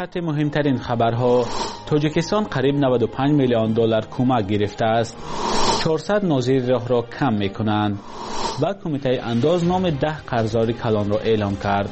خط مهمترین خبرها: تاجیکستان قریب 95 میلیون دلار کمک گرفته است. 400 ناظر راه را کم میکنند و کمیته انداز نام 10 قرضدار کلان را اعلام کرد.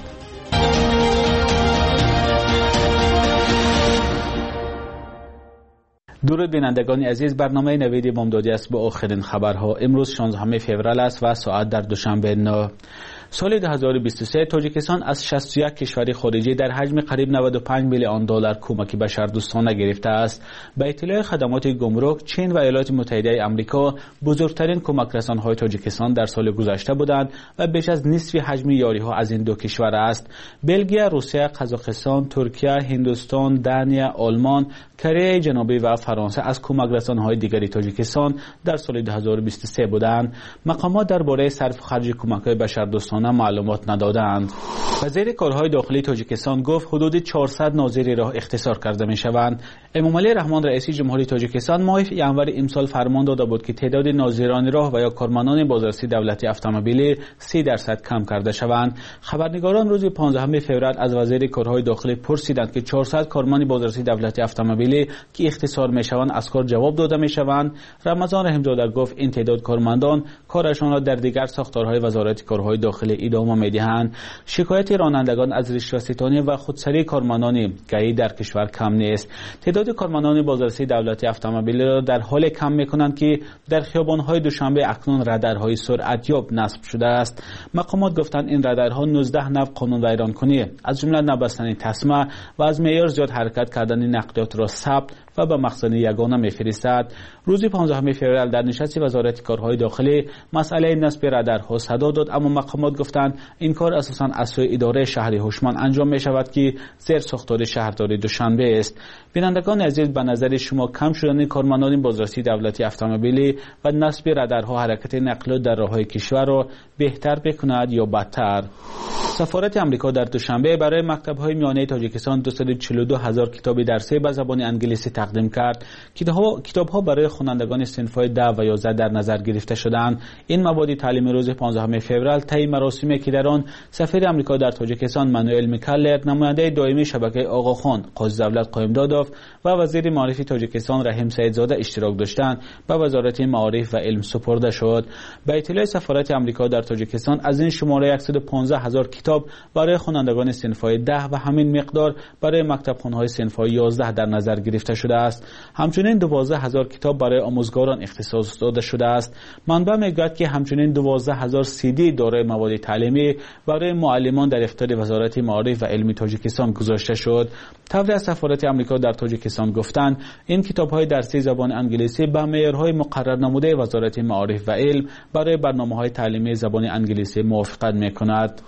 درود بینندگان عزیز، برنامه نوید بامدادی است با آخرین خبرها. امروز 16 فوریه است و ساعت در دوشنبه 9. سال 2023 تاجیکستان از 61 کشور خارجی در حجم قریب 95 میلیون دلار کمک بشردوستانه گرفته است. به اطلاع خدمات گمرک، چین و ایالات متحده آمریکا بزرگترین کمک رسان‌های تاجیکستان در سال گذشته بودند و بیش از نصف حجم یاری‌ها از این دو کشور است. بلژیک، روسیه، قزاقستان، ترکیه، هندوستان، دانیا، آلمان، کره جنوبی و فرانسه از کمک رسان‌های دیگری تاجیکستان در سال 2023 بودند. مقامات درباره صرف خرج کمک‌های بشردوستانه معلومات ندادند. وزیر کارهای داخلی تاجیکستان گفت حدود 400 ناظر راه اختصار کرده می‌شوند. امامعلی رحمان رئیس جمهوری تاجیکستان ماه ژانویه امسال فرمان داده بود که تعداد ناظران راه و یا کارمندان بازرسی دولتی اتومبیلی 30% کم کرده شوند. خبرنگاران روز 15 فوریه از وزیر کارهای داخلی پرسیدند که 400 کارمند بازرسی دولتی اتومبیلی که اختصار می‌شوند از کار جواب داده می‌شوند. رمضان رحیم‌زاده گفت این تعداد کارمندان کارشان را در دیگر ساختارهای وزارت کارهای داخلی ادامه می‌دهند. شکایت رانندگان از رشوه‌ستانی و خودسری کارمندان گاهی در کشور کم نیست. تعداد کارمندان بازرسی دولتی اتومبیلی را در حال کم می‌کنند که در خیابان‌های دوشنبه اکنون رادارهای سرعتیاب نصب شده است. مقامات گفتند این رادارها 19 نوع قانون ویرانکنی از جمله نبستن تسمه و از معیار زیاد حرکت کردن نقلیات را ثبت و به مخزن یگانه می‌فرستد. روز 15 فوریه در نشست وزارت کارهای داخلی مسئله نصب رادارها صدا داد، اما مقامات گفتند این کار اساساً از سوی اداره شهری هوشمند انجام می‌شود که زیر ساختار شهرداری دوشنبه است. بینندگان عزیز، به نظر شما کم شدن کارمندان بازرسی دولتی اتومبیلی و نصب رادارها حرکت نقلیات در راه‌های کشور را بهتر بکند یا بدتر؟ سفارت آمریکا در دوشنبه برای مکتب‌های میانه تاجیکستان 242,000 کتاب درسی به زبان انگلیسی تقدیم کرد. کتاب‌ها برای خوانندگان صنف‌های 10 و 11 در نظر گرفته شدند. این مواد تعلیمی روز 15 فوریه طی مراسمی که در آن سفیر آمریکا در تاجیکستان مانوئل میکالر، نماینده دائمی شبکه آقاخان قاضی دولت قائمدادوف و وزیر معارف تاجیکستان رحیم سیدزاده اشتراک داشتند، به وزارت معارف و علم سپرده شد. به اطلاع سفارت آمریکا در تاجیکستان از این شماره 115,000 کتاب برای خوانندگان صنف‌های 10 و همین مقدار برای مکتبخوان‌های صنف‌های 11 در نظر گرفته شده است. همچنین 12,000 کتاب برای آموزگاران اختصاص داده شده است. منبع میگوید که همچنین 12,000 CD دارای مواد تعلیمی برای معلمان در اختیار وزارت معارف و علم تاجیکستان گذاشته شد. طوری از سفارت آمریکا در تاجیکستان گفتند این کتاب‌های درسی زبان انگلیسی به معیارهای مقرر نموده وزارت معارف و علم برای برنامه‌های تعلیمی زبان انگلیسی موافقت می‌کند.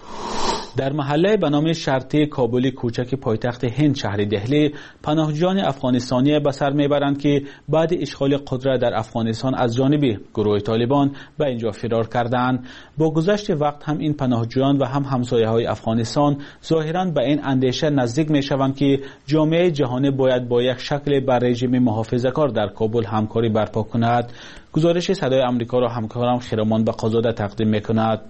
در محله به نام شرطی کابلی کوچک پایتخت هند شهر دهلی، پناهجویان افغانستانی به سر میبرند که بعد اشغال قدرت در افغانستان از جانب گروه طالبان به اینجا فرار کردند. با گذشت وقت هم این پناهجویان و هم همسایه‌های افغانستان ظاهراً به این اندیشه نزدیک میشوند که جامعه جهانی باید با یک شکل بر رژیم محافظه‌کار در کابل همکاری برپا کند. گزارش صدای آمریکا را همکارم خیرمان بقازاده تقدیم میکند.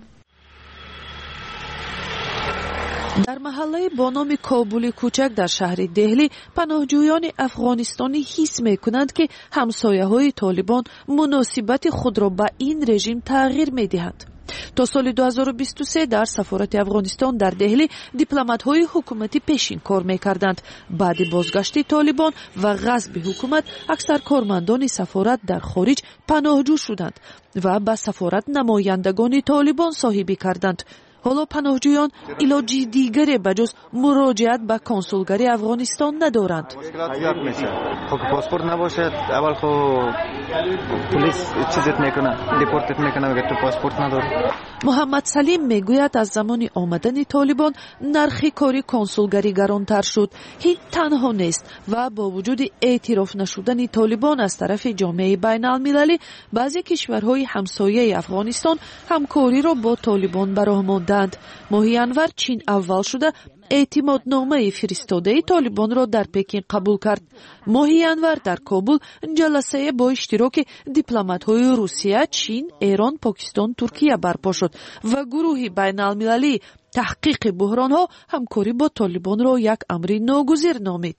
در محله با نام کابل کوچک در شهر دهلی، پناهجویان افغانستانی حس می‌کنند که همسایه‌های طالبان مناسبت خود را به این رژیم تغییر می‌دهند. تا سال 2023 در سفارت افغانستان در دهلی دیپلمات‌های حکومتی پیشین کار می‌کردند. بعد بازگشت طالبان و غصب حکومت، اکثر کارمندان سفارت در خارج پناهجو شدند و به سفارت نمایندگان طالبان صاحبی کردند. حالا پناهجویان علاجی دیگری بجز مراجعت به کنسولگری افغانستان ندارند. مشکلات زیاد میشه. خب پاسپورت نباشد، اول خب پلیس چیزت میکنه، دیپورتت میکنه اگر تو پاسپورت نداری. محمد سلیم میگوید از زمان آمدن طالبان نرخ کاری کنسولگری گرانتر شد. هیچ تنها نیست و با وجود اعتراف نشدن طالبان از طرف جامعه بین المللی، بعضی کشورهای همسایه افغانستان همکاری را با طالبان به راه مانده буданд. моҳи январ чин аввал шуда эътимодномаи фиристодаи толибонро дар Пекин қабул кард. моҳи январ дар Кобул ҷаласае бо иштироки дипломатҳои Русия, Чин, Эрон, Покистон, Туркия барпо шуд ва гурӯҳи байналмилалии таҳқиқи буҳронҳо ҳамкорӣ бо толибонро як амри ногузир номид.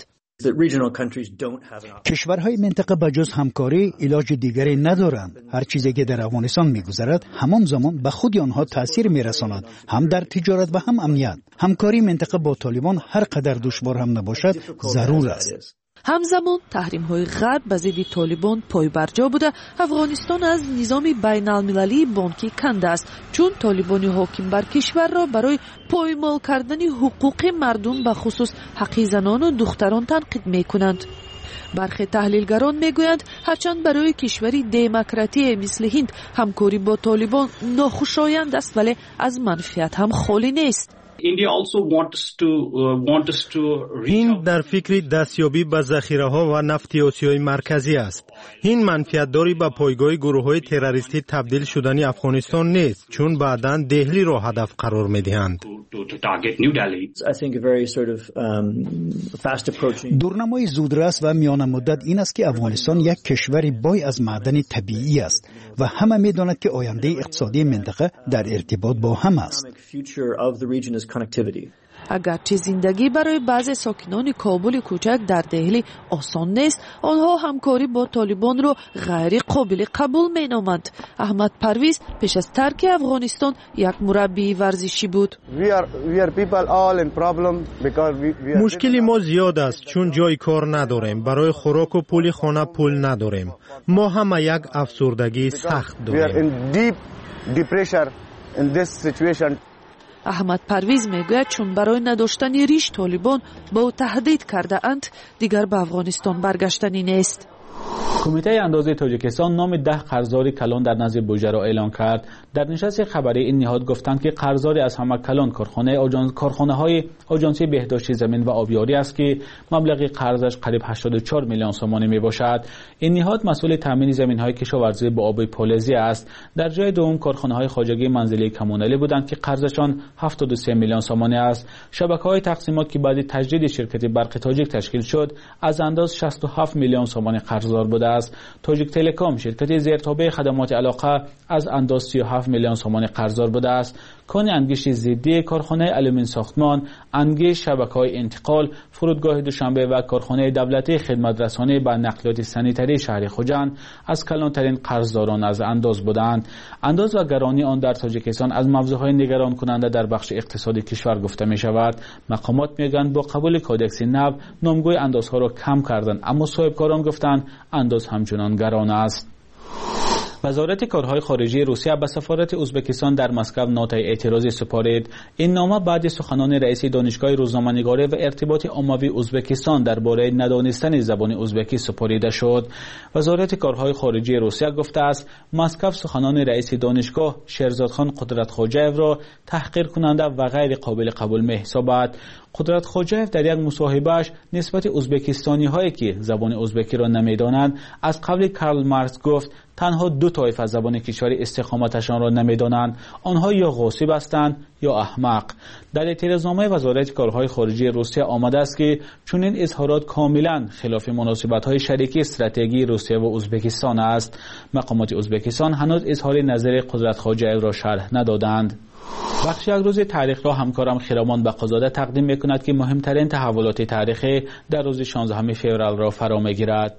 کشورهای منطقه بجز همکاری علاج دیگری ندارند. هر چیزی که در افغانستان میگذرد همان زمان به خود آنها تاثیر میرساند، هم در تجارت و هم امنیت. همکاری منطقه با طالبان هر قدر دشوار هم نباشد ضرور است. ҳамзамон таҳримҳои ғарб ба зидди толибон пойбарҷо буда афғонистон аз низоми байналмилалии бонкӣ кандааст, чун толибони ҳоким бар кишварро барои поймол кардани ҳуқуқи мардум ба хусус ҳаққи занону духтарон танқид мекунанд. бархе таҳлилгарон мегӯянд ҳарчанд барои кишвари демократие мисли Ҳинд ҳамкорӣ бо толибон нохушоянд аст, вале аз манфиат ҳам холӣ нест. هند در فکر دستیابی به ذخیره‌ها و نفت آسیای مرکزی است. هند منفعت‌داری به پایگاه گروه‌های تروریستی تبدیل شدن افغانستان نیست، چون بعداً دهلی را هدف قرار می‌دهند. دورنمای زودرس و میان مدت این است که افغانستان یک کشور بای از معدن طبیعی است و همه می‌دانند که آینده اقتصادی منطقه در ارتباط با هم است. агарчи зиндагӣ барои баъзе сокинони Кобули кӯчак дар Деҳлӣ осон нест, онҳо ҳамкорӣ бо толибонро ғайри қобили қабул меноманд. Аҳмад Парвиз пеш аз тарки Афғонистон як мураббии варзишӣ буд. مشکلی ما زیاد است چون جای کار نداریم، برای خوراک و پول خانه پول نداریم. ما همه یک افسردگی سخت داریم. аҳмад Парвиз мегӯяд чун барои надоштани риш толибон ба ӯ таҳдид кардаанд, дигар ба Афғонистон баргаштанӣ нест. کمیته اندازه تاجیکستان نام 10 قرضدار کلان در نزد بوجه را اعلان کرد. در نشست خبری این نهاد گفتند که قرضداری از همه کلان کارخانه های آژانسی بهداشت زمین و آبیاری است که مبلغ قرضش قریب 84 میلیون سومانی می باشد. این نهاد مسئول تامین زمین های کشاورزی با آب پولزی است. در جای دوم کارخانه های خواجگی منزلی کمونالی بودند که قرضشان 73 میلیون سومانی است. شبکه های تقسیمات که بعد تجدید شرکت برق تاجیک تشکیل شد از انداز 67 میلیون سومانی قرضدار بوده است. تاجیک تلکام شرکت زیرتابع خدمات علاقه از انداز 37 میلیون سومانی قرضدار بوده است. کان انگیش ضدی کارخانه آلومین ساختمان، انگیش شبکه‌های انتقال، فرودگاه دوشنبه و کارخانه دولتی خدمت رسانی به نقلیات سانیتری شهر خوجند از کلانترین قرضداران از انداز بودند. انداز و گرانی آن در تاجیکستان از موضوعهای نگران کننده در بخش اقتصادی کشور گفته می شود. مقامات میگویند با قبول کودکس نو نامگوی اندازها را کم کردند، اما صاحبکاران گفتند انداز همچنان گران است. وزارت کارهای خارجی روسیه به سفارت ازبکستان در مسکو نوت اعتراضی سپارید. این نامه بعد سخنان رئیس دانشگاه روزنامه‌نگاری و ارتباط عمومی ازبکستان درباره ندانستن زبان ازبکی سپاریده شد. وزارت کارهای خارجی روسیه گفته است مسکو سخنان رئیس دانشگاه شیرزادخان قدرتخوجایف را تحقیر کننده و غیر قابل قبول می‌حسابد. قدرتخوجایف در یک مصاحبه‌اش نسبت ازبکستانی هایی که زبان ازبکی را نمی‌دانند از قول کارل مارکس گفت تنها دو طایفه از زبان کشور استقامتشان را نمی‌دانند، آنها یا غاصب هستند یا احمق. در اعتراضنامه وزارت کارهای خارجی روسیه آمده است که چنین اظهارات کاملا خلاف مناسبت‌های شریکی استراتژی روسیه و ازبکستان است. مقامات ازبکستان هنوز اظهار نظر قدرتخوجایف را شرح ندادند. بخش یک روز تاریخ را همکارم خیرامان بقازاده تقدیم می‌کند که مهمترین تحولات تاریخی در روز 16 فوریه را فرا می‌گیرد.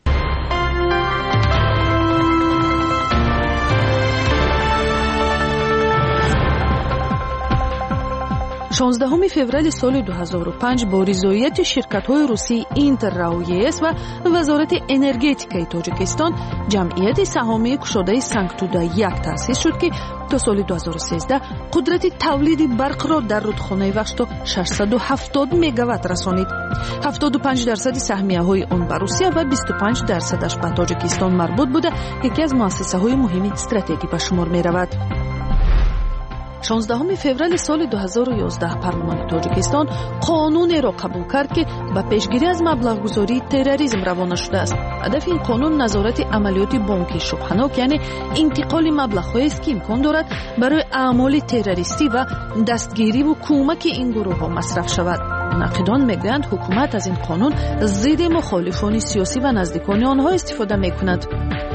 16 فеврали соли 2005 бо ризоияти ширкатҳои русии Интеррау ЕС ва вазорати энергетикаи Тоҷикистон ҷамъияти саҳомии кушодаи Санктуда-1 таъсис шуд, ки то соли 2013 қудрати тавлиди барқро дар рудхонаи вахш то 670 мегаватт расонид. 75% саҳмияҳои он ба Русия ва 25% ба Тоҷикистон марбут буда яке аз муассисаҳои муҳими стратегӣ ба шумор меравад. 16 فوریه سال 2011 پارلمان تاجیکستان قانونی را قبول کرد که به پیشگیری از مبلغ‌گذاری تروریسم روانه شده است. هدف این قانون نظارت عملیات بانکی شبهناک یعنی انتقال مبلغ‌هایی است که امکان دارد برای اعمال تروریستی و دستگیری و کمک این گروه‌ها مصرف شود. ناقدان میگویند حکومت از این قانون ضد مخالفان سیاسی و نزدیکان آنها استفاده میکند.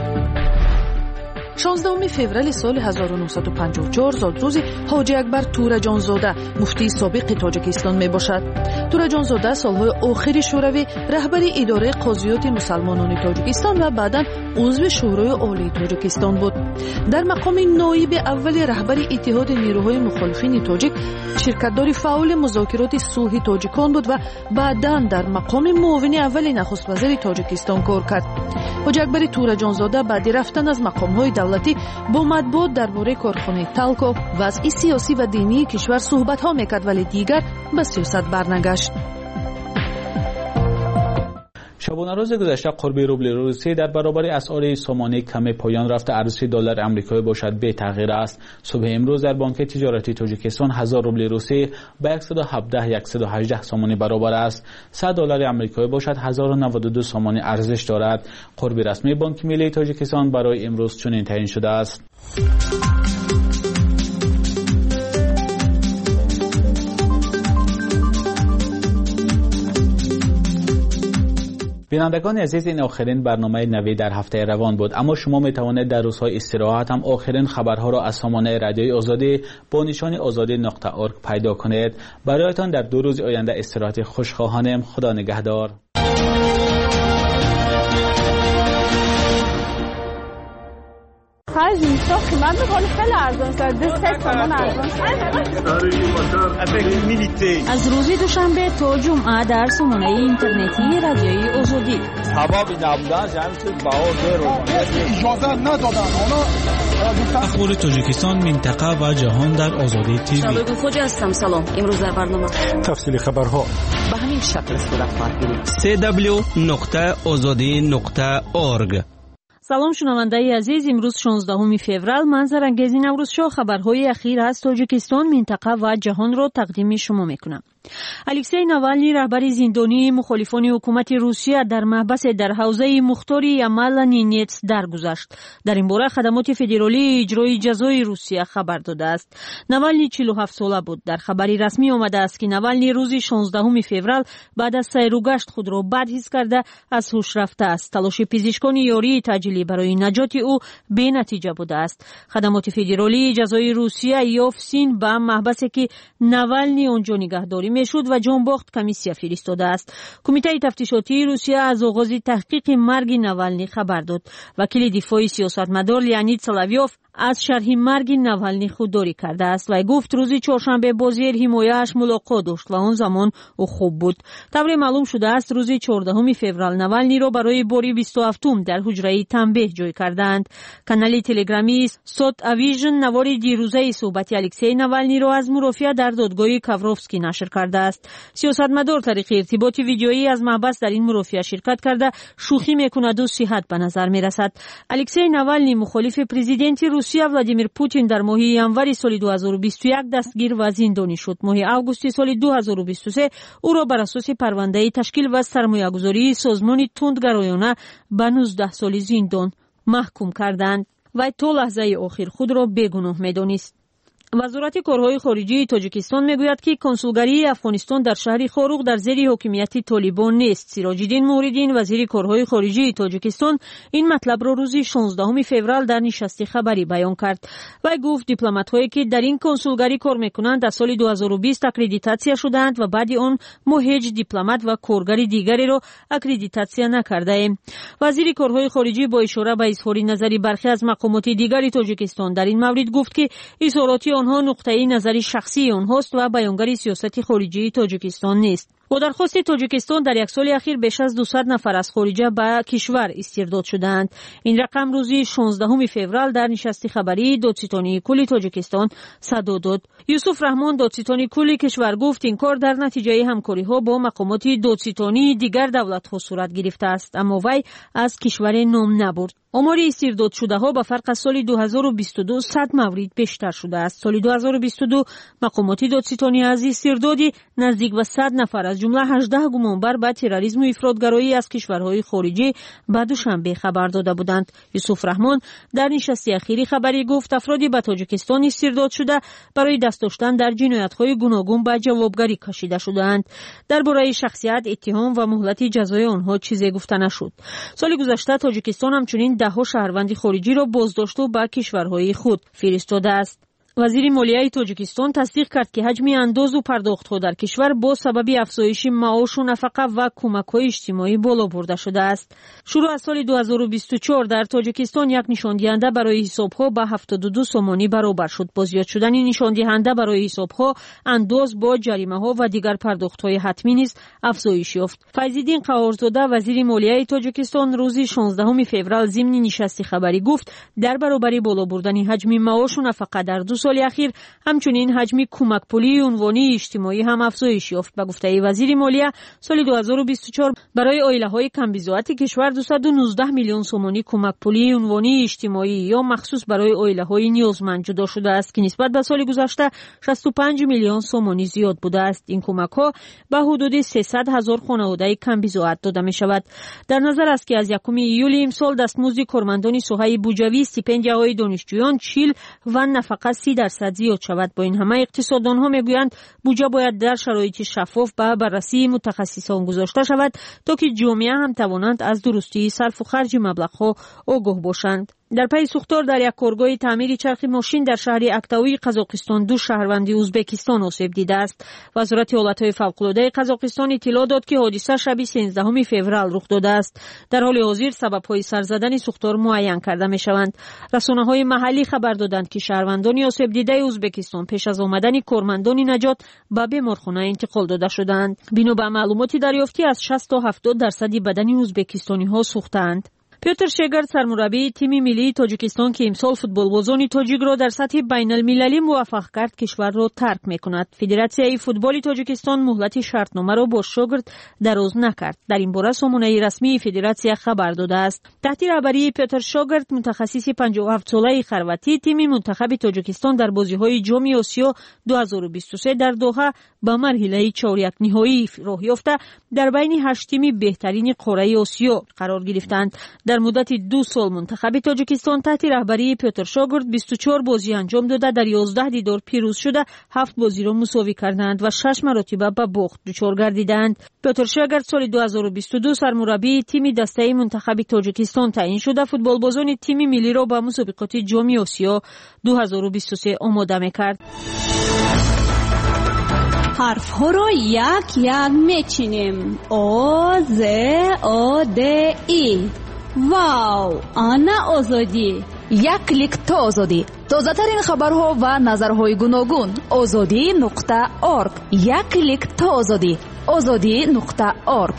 16 فوریه سال 1954 زادروز حاجی اکبر تورجانزاده مفتی سابق تاجیکستان می باشد. تورجانزاده سالهای آخر شوروی رهبر اداره قاضیات مسلمانان تاجیکستان و بعداً عضو شورای عالی تاجیکستان بود. در مقام نایب اول رهبر اتحاد نیروهای مخالفین تاجیک شرکت‌دار فعال مذاکرات صلح تاجیکان بود و بعداً در مقام معاون اول نخست وزیر تاجیکستان کار کرد. حاجی اکبر تورجانزاده بعد رفتن از مقام‌های دولتی با مطبوعات درباره کارخانه تالکو وضع سیاسی و دینی کشور صحبت‌ها می‌کرد ولی دیگر به سیاست برنگشت. شبانه روز گذشته قرب روبل روسی در برابر اسعار سامانه کم پایان رفته ارزش دلار آمریکایی باشد به تغییر است. صبح امروز در بانک تجارتی تاجیکستان 1000 روبل روسی به 118 سامانه برابر است. 100 دلار آمریکایی باشد 1092 سامانه ارزش دارد. قرب رسمی بانک ملی تاجیکستان برای امروز چنین تعیین شده است. بینندگان عزیز، این آخرین برنامه نوی در هفته روان بود، اما شما می توانید در روزهای استراحت هم آخرین خبرها را از سامانه رادیوی آزادی با نشان azadi.org پیدا کنید. برایتان در 2 روز آینده استراحت خوش خواهانم. خدا نگهدار. خرج نیستا قیمت بقال خیلی ارزان شد. 2 تومان ارزان شد. از روز دوشنبه تا جمعه در سامانه اینترنتی رادیوی آزادی حبابی نبودن جمعیت بها رو اجازه ندادن. اخبار تاجیکستان، منطقه و جهان در آزادی تیوی. شبکه خوجا هستم. سلام. امروز در برنامه تفصیل خبرها به همین شکل صورت خواهد گرفت. www.azadi.org. سلام شنونده عزیز، امروز 16 فوریه منظر انگیز نوروز شو خبرهای اخیر از تاجیکستان، منطقه و جهان را تقدیم شما میکنم. الکسی ناوالنی رهبر زندانی مخالفان حکومت روسیه در محبس در حوزه مختاری یمال نینتس درگذشت. در این باره خدمات فدرالی اجرای جزای روسیه خبر داده است. ناوالنی 47 ساله بود. در خبری رسمی آمده است که ناوالنی روز 16 فوریه بعد از سیروگشت خود را بدحس کرده از هوش رفته است. تلاش پزشکان یاری تاجیلی برای نجات او بی نتیجه بوده است. خدمات فدرالی جزای روسیه یافسین به محبسی که ناوالنی آنجا نگهداری میشد و جان باخت کمیسیا فرستاده است. کمیته تفتیشاتی روسیه از آغاز تحقیق مرگ ناوالنی خبر داد. وکیل دفاعی سیاستمدار لیانید سلاویوف از شرح مرگ ناوالنی خودداری کرده است و گفت روز چهارشنبه با زیر حمایه‌اش ملاقات داشت و آن زمان او خوب بود. طبری معلوم شده است روز 14 فوریه ناوالنی را برای باری 27م در حجره تنبیه جای کردند. کانال تلگرامی سوت اویژن نواری دیروزه صحبت الکسی ناوالنی را از مرافعه در دادگاه کاوروفسکی نشر کرده است. سیاستمدار طریق ارتباط ویدیویی از محبس در این مرافعه شرکت کرده شوخی میکند و صحت به نظر میرسد. الکسی ناوالنی مخالف پرزیدنت روسیه ولادیمیر پوتین در ماه ینور سال 2021 دستگیر و زندانی شد. ماه آگوست سال 2023 او را بر اساس پرونده تشکیل و سرمایه‌گذاری سازمان تندگرایانه به 19 سال زندان محکوم کردند و تا لحظه آخر خود را بیگناه می‌دانست. وزارت کارهای خارجی تاجیکستان میگوید که کنسولگری افغانستان در شهر خاروق در زیر حاکمیت طالبان نیست. سراج‌الدین موریدین وزیر کارهای خارجی تاجیکستان این مطلب را روز 16 فوریه در نشست خبری بیان کرد و گفت دیپلمات‌هایی که در این کنسولگری کار میکنند در سال 2020 اکریدیتاسیا شدند و بعد آن ما هیچ دیپلمات و کارگر دیگری را اکریدیتاسیا نکرده ایم. وزیر کارهای خارجی با اشاره به اظهار نظری برخی از مقامات دیگر تاجیکستان در این مورد گفت که اظهارات آنها نقطه نظری شخصی آنهاست و بیانگر سیاست خارجی تاجیکستان نیست. با درخواست تاجیکستان در یک سال اخیر بیش از 200 نفر از خارجه به کشور استرداد شدند. این رقم روزی 16 فوریه در نشست خبری دادستانی کل تاجیکستان صدا داد. یوسف رحمان دادستانی کل کشور گفت این کار در نتیجه همکاری‌ها با مقامات دادستانی دیگر دولت‌ها صورت گرفته است، اما وی از کشور نام نبرد. آمار استرداد شده ها به فرق از سال 2022 100 مورد بیشتر شده است. سال 2022 مقامات دادستانی از استردادی نزدیک به 100 نفر از جمله 18 گمانبر به تروریسم و افراطگرایی از کشورهای خارجی به دوشنبه خبر داده بودند. یوسف رحمان در نشست اخیری خبری گفت افرادی به تاجیکستان استرداد شده برای دست داشتن در جنایت‌های گوناگون به جوابگری کشیده شدند. درباره شخصیت، اتهام و مهلت جزای آنها چیزی گفته نشد. سال گذشته تاجیکستان همچنین 10 شهروند خارجی را بازداشت و به کشورهای خود فرستاده است. وزیر مالیه تاجیکستان تصدیق کرد که حجم انداز و پرداخت‌ها در کشور با سبب افزایش معاش و نفقه و کمک‌های اجتماعی بالا برده شده است. شروع از سال 2024 در تاجیکستان یک نشاندهنده برای حساب‌ها به 72 سومانی برابر شد. با زیاد شدن نشاندهنده برای حساب‌ها، انداز با جریمه‌ها و دیگر پرداخت‌های حتمی نیز افزایش یافت. فیض‌الدین قهارزاده وزیر مالیه تاجیکستان روز 16 فوریه ضمن نشست خبری گفت در برابر بالا بردن حجم معاش و نفقه در 2 سال اخیر همچنین حجم کمک پولی عنوانی اجتماعی هم افزایش یافت. به گفته وزیر مالیه سال 2024 برای عائله‌های کم بضاعت کشور 219 میلیون سومانی کمک پولی عنوانی اجتماعی یا مخصوص برای عائله‌های نیازمند جدا شده است که نسبت به سال گذشته 65 میلیون سومانی زیاد بوده است. این کمک‌ها به حدود 300 هزار خانواده کم بضاعت داده می‌شود. در نظر است که از 1 ایول امسال دستمزد کارمندان ساحه بودجوی، استیپندیاهای دانشجویان 40 و نفقه 30% زیاد شود. با این همه اقتصاددانها میگویند بودجه باید در شرایط شفاف به بررسی متخصصان گذاشته شود تا که جامعه هم توانند از درستی صرف و خرج مبلغ‌ها آگاه باشند. در پی سوختار در یک کارگاه تعمیر چرخ ماشین در شهر اکتاوی قزاقستان 2 شهروند ازبکستان آسیب دیده است. وزارت حالت‌های فوق‌العاده قزاقستان اطلاع داد که حادثه شب 13 فوریه رخ داده است. در حال حاضر سبب‌های سر زدن سوختار معین کرده می‌شوند. رسانه‌های محلی خبر دادند که شهروندان آسیب دیده ازبکستان پیش از آمدن کارمندان نجات به بیمارخانه انتقال داده شدند. بنا به معلومات دریافتی از 60 تا 70% بدن ازبکستانی‌ها سوختند. پیوتر شگرد سرمربی تیم ملی تاجیکستان که امسال فوتبالبازان تاجیک را در سطح بین المللی موفق کرد کشور را ترک می‌کند. فدراسیون فوتبال تاجیکستان مهلت شرطنامه را با شگرد دراز نکرد. در این باره سامانه رسمی فدراسیون خبر داده است. تحت رهبری پیوتر شگرد متخصص 57 ساله خرواتی تیم منتخب تاجیکستان در بازی‌های جام آسیا 2023 در دوحه به مرحله چهاریک نهایی راه یافته در بین 8 تیم بهترین قاره آسیا قرار گرفتند. در مدت 2 سال منتخب تاجیکستان تحت رهبری پیوتر شگرد 24 بازی انجام داده، در 11 دیدار پیروز شده، 7 بازی را مساوی کردند و 6 مرتبه به باخت دچار گردیدند. پیوتر شگرد سال 2022 سرمربی تیم دسته منتخب تاجیکستان تعیین شده فوتبالبازان تیم ملی را به مسابقات جام آسیا 2023 آماده می‌کرد. حرف ها رو یک یک میچینیم. آ ز آ د ای. واو، آنا آزادی. یک کلیک تا آزادی. تازه ترین خبرها و نظرهای گوناگون. azadi.org. یک کلیک تا آزادی. azadi.org.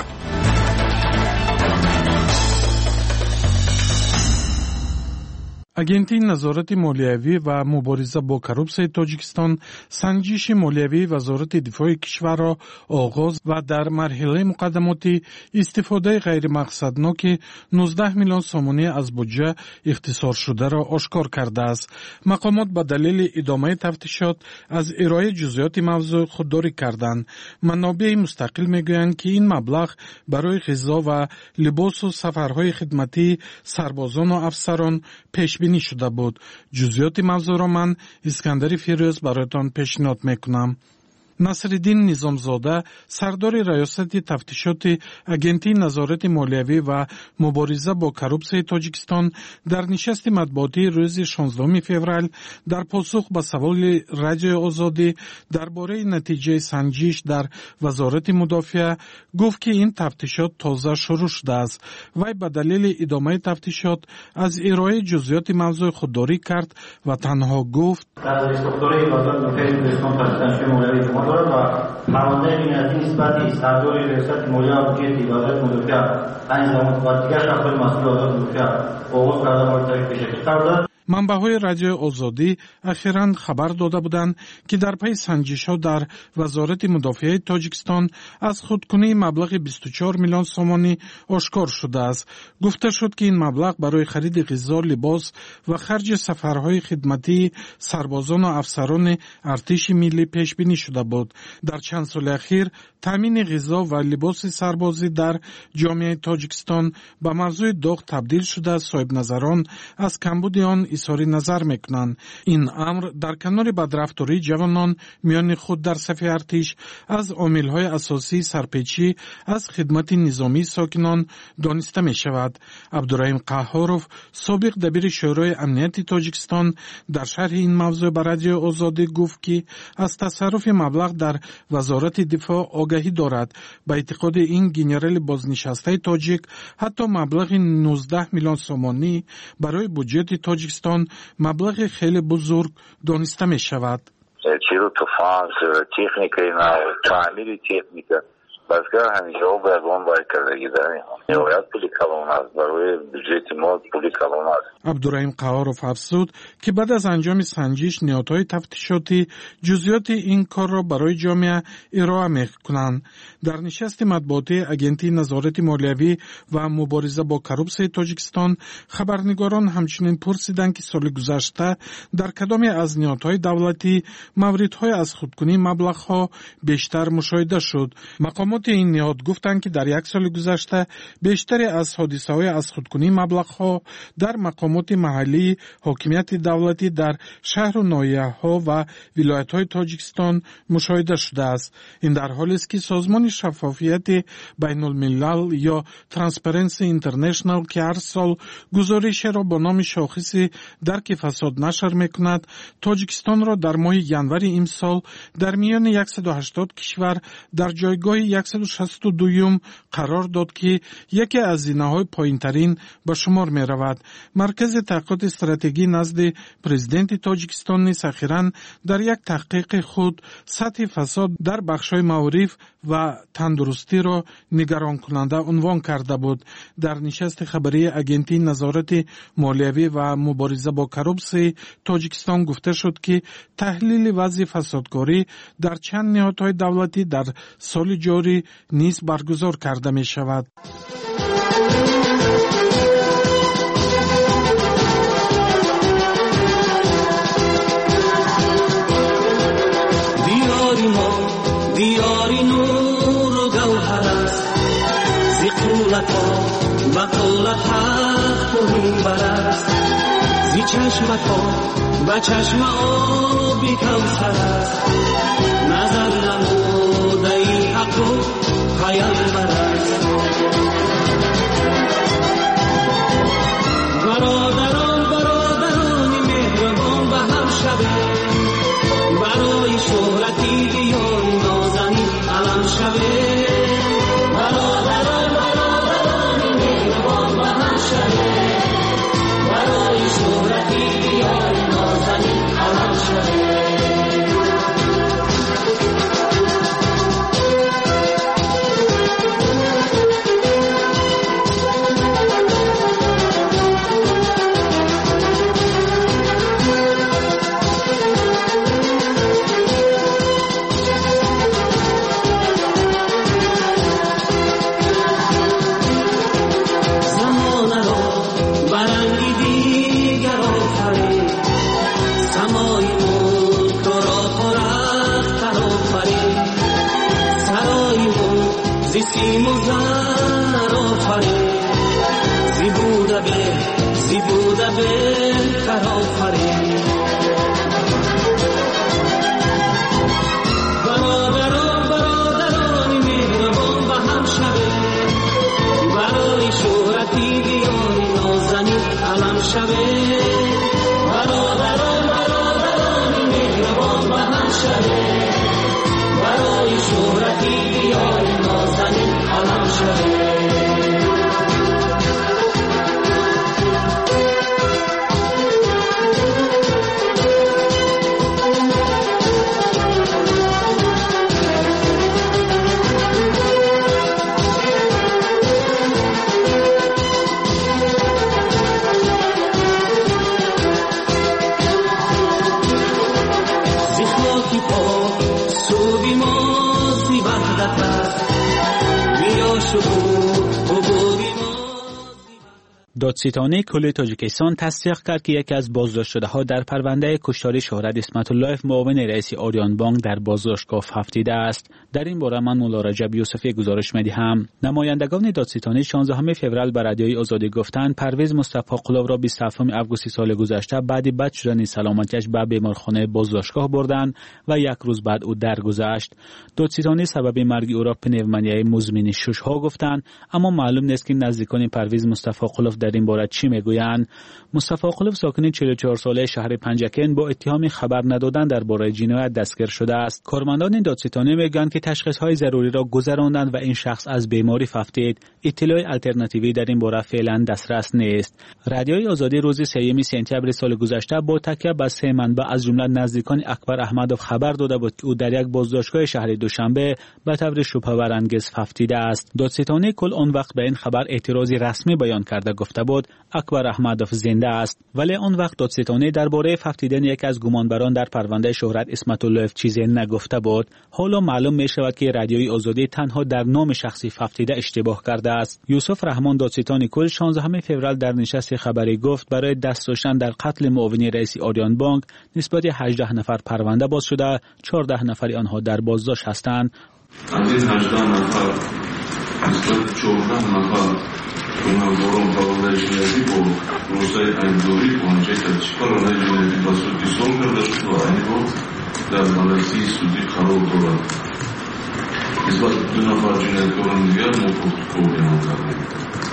агентии назорати молиявӣ ва мубориза бо коррупсияи тоҷикистон санҷиши молиявии вазорати дифои кишварро оғоз ва дар марҳилаи муқаддамоти истифодаи ғайримақсадноки 19 миллион сомонӣ аз буҷа ихтисоршударо ошкор кардааст. мақомот ба далели идомаи тафтишот аз ирояи ҷузъиёти мавзӯъ худдорӣ карданд. манобеи мустақил мегӯянд ки ин маблағ барои ғизо ва либосу сафарҳои хидматии сарбозону афсарон пешбинӣ шуда буд. ҷузъиёти мавзӯъро ман искандари фирӯз бароятон пешниҳод мекунам. насриддин низомзода сардори раёсати тафтишоти агентии назорати молиявӣ ва мубориза бо коррупсияи тоҷикистон дар нишасти матбуотии рӯзи 16 феврал дар посух ба саволи радиои озодӣ дар бораи натиҷаи санҷиш дар вазорати мудофиа гуфт ки ин тафтишот тоза шурӯъ шудааст. вай ба далели идомаи тафтишот аз ирояи ҷузъиёти мавзӯъ худдорӣ кард ва танҳо гуфт نظارت و فرمانده بینیازی نسبت سردار ریاست مالیه و بودجه وزارت مدافع انجام و دیگر شخصان مسئول وزارت مدافع آغاز کرده مورد تایید بشکل قرار. منبع‌های رادیو آزادی اخیراً خبر داده بودند که در پی سنجش‌ها در وزارت مدافعه تاجیکستان از خودکنی مبلغ 24 میلیون سومانی آشکار شده است. گفته شد که این مبلغ برای خرید غذا، لباس و خرج سفرهای خدمتی سربازان و افسران ارتش ملی پیش بینی شده بود. در چند سال اخیر تامین غذا و لباس سربازی در جامعه تاجیکستان به موضوع داغ تبدیل شده. صاحب نظران از کمبود آن اظهار نظر میکنند. این امر در کنار بدرفتاری جوانان میان خود در صف ارتش از عامل‌های اساسی سرپیچی از خدمت نظامی ساکنان دانسته می شود. عبدالرحیم قهاروف، سابق دبیر شورای امنیت تاجیکستان، در شرح این موضوع به رادیو آزادی گفت که از تصرف مبلغ در وزارت دفاع آگاهی دارد. به اعتقاد این گنرال بازنشسته تاجیک حتی مبلغ 19 میلیون سومانی برای بودجه تاجیکستان مبلغ خیلی بزرگ دانسته می شود. چیرو طوفان تکنیکی نه تعمیری تکنیک بازگاه همیشه باید اون باید کردگی داریم. نهایت پولی کلان است برای بودجه ما پولی کلان است. عبدالرحیم قهاروف افزود که بعد از انجام سنجش نهادهای تفتیشاتی جزئیات این کار را برای جامعه ارائه می‌کنند. در نشست مطبوعاتی اگنتی نظارت مالیوی و مبارزه با کروپسیون تاجیکستان خبرنگاران همچنین پرسیدند که سال گذشته در کدام از نهادهای دولتی موردهای از خودکنی مبلغ‌ها بیشتر مشاهده شد. مقامات این نهاد گفتند که در یک سال گذشته بیشتر از حادثه‌های از خودکنی مبلغ‌ها در مقامات محلی حاکمیت دولتی در شهر و ناحیه‌ها و ولایت‌های تاجیکستان مشاهده شده است. این در حالی است که سازمان شفافیت بین الملل یا ترانسپرنسی اینترنشنال که هر سال گزارش را با نام شاخص درک فساد نشر می‌کند، تاجیکستان را در ماه ینوری امسال در میان 180 کشور در جایگاه 162 قرار داد که یکی از زینه‌های پایین‌ترین به شمار می‌رود. مرکز تحقیقات استراتژی نزد پرزیدنت تاجیکستان نیز اخیراً در یک تحقیق خود سطح فساد در بخش‌های معارف و تندرستی را نگران کننده عنوان کرده بود. در نشست خبری اگنتی نظارت مالیوی و مبارزه با کروپسیون تاجیکستان گفته شد که تحلیل وضع فسادکاری در چند نهادهای دولتی در سال جاری نیز برگزار کرده می شود. دیاری نور و گوهر است زی قولت ها و قولت حق و بر است زی چشمت ها و چشم آبی کوثر است نظر نموده ای حق و پیامبر است. برادران مهربان به هم شوید برای شهرتی بیاری نازنین علم شوید. برادران مهربان به هم شوید برای شهرتی بیاری نازنین علم شوید. سیم و زر آفرین زی بوده به کر آفرین. برادران مهربان به هم شوید برای شهرتی بیاری نازنین علم شوید. برادران مهربان به هم شوید برای شهرتی بیاری نازنین علم شوید. دادستانی کل تاجیکستان تصدیق کرد که یکی از بازداشت شده‌ها در پرونده کشتاری شهرت اسمت الله معاون رئیس آریان بانک در بازداشتگاه هفتیده است. در این باره من مولا رجب یوسفی گزارش می‌دهم. نمایندگان دادستانی 16 فوریه به رادیوی آزادی گفتند پرویز مصطفی قلاب را 27 آگوست سال گذشته بعد بد شدن سلامتیش به بیمارخانه بازداشتگاه بردند و یک روز بعد او درگذشت. دادستانی سبب مرگ او را پنومونیای مزمن شش‌ها گفتند، اما معلوم نیست که نزدیکان پرویز مصطفی قلاب در این باره چی میگویند. مصطفی قلاب ساکن 44 ساله شهر پنجکن با اتهام خبر ندادن درباره جنایت دستگیر شده است. کارمندان دادستانی میگویند که تشخیص‌های ضروری را گذراندند و این شخص از بیماری ففتید. اطلاع آلترناتیوی در این باره فعلا دسترس نیست. رادیوی آزادی روز 3 سپتامبر سال گذشته با تکیه بر 3 منبع از جمله نزدیکان اکبر احمدوف خبر داده بود که او در یک بازداشتگاه شهر دوشنبه به طور شبهه‌برانگیز ففتیده است. دادستانی کل آن وقت به این خبر اعتراضی رسمی بیان کرده گفته بود اکبر احمدوف زنده است، ولی آن وقت دادستانی درباره ففتیدن یک از گمانبران در پرونده شهرت اسمت الله چیزی نگفته بود. حالا معلوم می شود که رادیوی آزادی تنها در نام شخصی ففتیده اشتباه کرده است. یوسف رحمان دادستانی کل 16 فوریه در نشست خبری گفت برای دست داشتن در قتل معاون رئیس آریان بانک نسبت 18 نفر پرونده باز شده، 14 نفر آنها در بازداشت هستند. از این 18 نفر نسبت 14 نفر گمانباران پرونده جنایتی با روزهای ایمداری پانچه تشکیل جنایتی با سودی سال کرده شد و این رو در بررسی سودی قرار دارد. نسبت 2 نفر جنایتکاران دیگر موقوف بیان کردیم.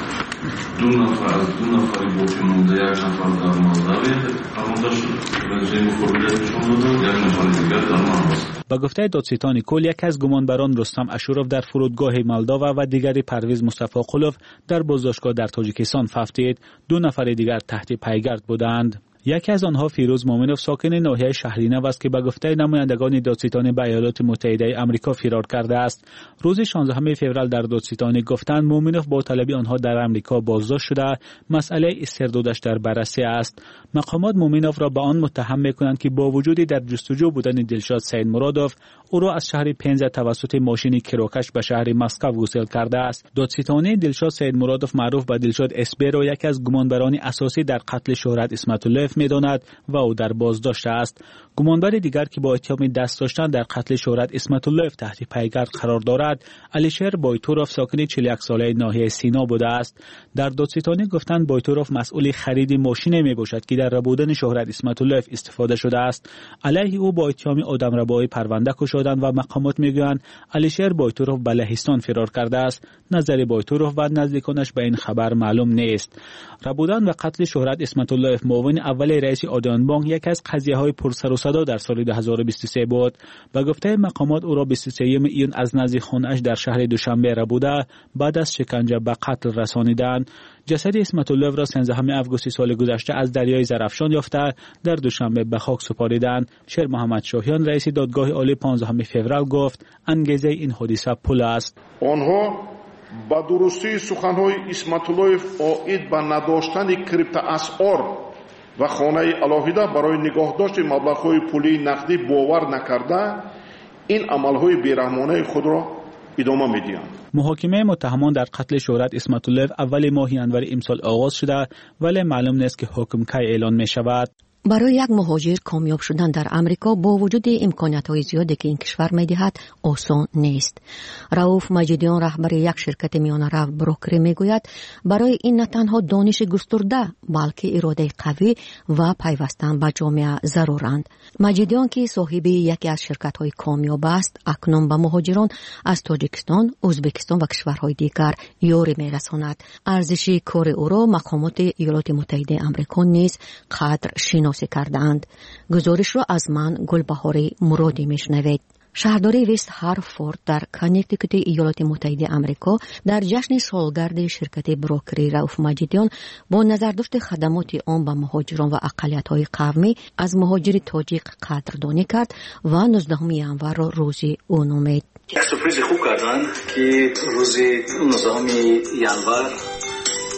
2 نفر از 2 نفر باقی مانده 1 نفر در مالداوی پرونده شد. نتیجه مقابله نشان داد 1 نفر دیگر در مالداوی است. با گفته دادستانی کل یک از گمانبران رستم اشورov در فرودگاه مالداوا و دیگری پرویز مصطفی قلوف در بازداشتگاه در تاجیکستان ففتید. 2 نفر دیگر تحت پیگرد بودند. یکی از آنها فیروز مومنوف ساکن ناحیه شهرینو است که به گفته نمایندگان دادستانی به ایالات متحده آمریکا فرار کرده است. روز 16 فوریه در دادستانی گفتند مومنوف با طلبی آنها در آمریکا بازداشت شده، مسئله استردادش در بررسی است. مقامات مومنوف را به آن متهم می‌کنند که با وجود در جستجو بودن دلشاد سید مرادوف او را از شهر پنزه توسط ماشین کروکش به شهر مسکو گسیل کرده است. دادستانی دلشاد سید مرادوف معروف به دلشاد اسبی را یکی از گمانبران اساسی در قتل شهرت اسمت الله می‌داند و او در بازداشت است. گمانبر دیگر که با اتهام دست داشتن در قتل شهرت اسمت الله تحت پیگرد قرار دارد علیشیر بایتوروف ساکن 41 ساله ناحیه سینا بوده است. در دادستانی گفتند بایتوروف مسئول خرید ماشین میباشد که در ربودن شهرت اسمت الله استفاده شده است. علیه او با اتهام آدمربایی پرونده گشودند و مقامات میگویند علیشیر بایتوروف به لهستان فرار کرده است. نظر بایتوروف و نزدیکانش به این خبر معلوم نیست. ربودن و قتل شهرت اسمت الله معاون اول رئیس آریان بانک یکی از قضیه‌های پرسر و صدا در سال 2023 بود. به گفته مقامات او را 23 ایون از نزد خانه‌اش در شهر دوشنبه ربوده بعد از شکنجه به قتل رسانیدند. جسد اسمت الله را 13 آگوست سال گذشته از دریای زرافشان یافته در دوشنبه به خاک سپاریدند. شیر محمد شاهیان رئیس دادگاه عالی 15 فوریه گفت انگیزه این حادثه پول است. آنها با درستی سخن‌های اسمت الله عاید به نداشتن کریپتواسعار و خانه الهیده برای نگاهداشت مبلغ‌های پولی نقدی باور نکرده این عمل‌های بی‌رحمانه خود را ادامه می‌دهند. محاکمه متهمان در قتل شهرت اسمت الله اول ماه ژانویه امسال آغاز شده ولی معلوم نیست که حکم کی اعلان می‌شود. برای یک مهاجر کامیاب شدن در امریکا با وجود امکانات‌های زیادی که این کشور می‌دهد آسان نیست. رؤوف مجیدیان رهبر یک شرکت میانه رو بروکری میگوید برای این نه تنها دانش گسترده بلکه اراده قوی و پیوستن به جامعه ضرورند. مجیدیان که صاحب یکی از شرکت‌های کامیاب است اکنون به مهاجران از تاجیکستان، ازبکستان و کشورهای دیگر یاری می‌رساند. ارزش کار او را مقامات ایالات متحده آمریکا نیز قدر شناسی کردند. گزارش را از من گلبهار مرادی میشنوید. شهرداری وست هارفورد در کانکتیکوت ایالات متحده آمریکا در جشن سالگرد شرکت بروکری رؤوف مجیدیان با نظرداشت خدمات آن به مهاجران و اقلیت‌های قومی از مهاجر تاجیک قدردانی کرد و 19 ژانویه را روز او نامید. یک سورپرایز خوب کردن که روز 19 ژانویه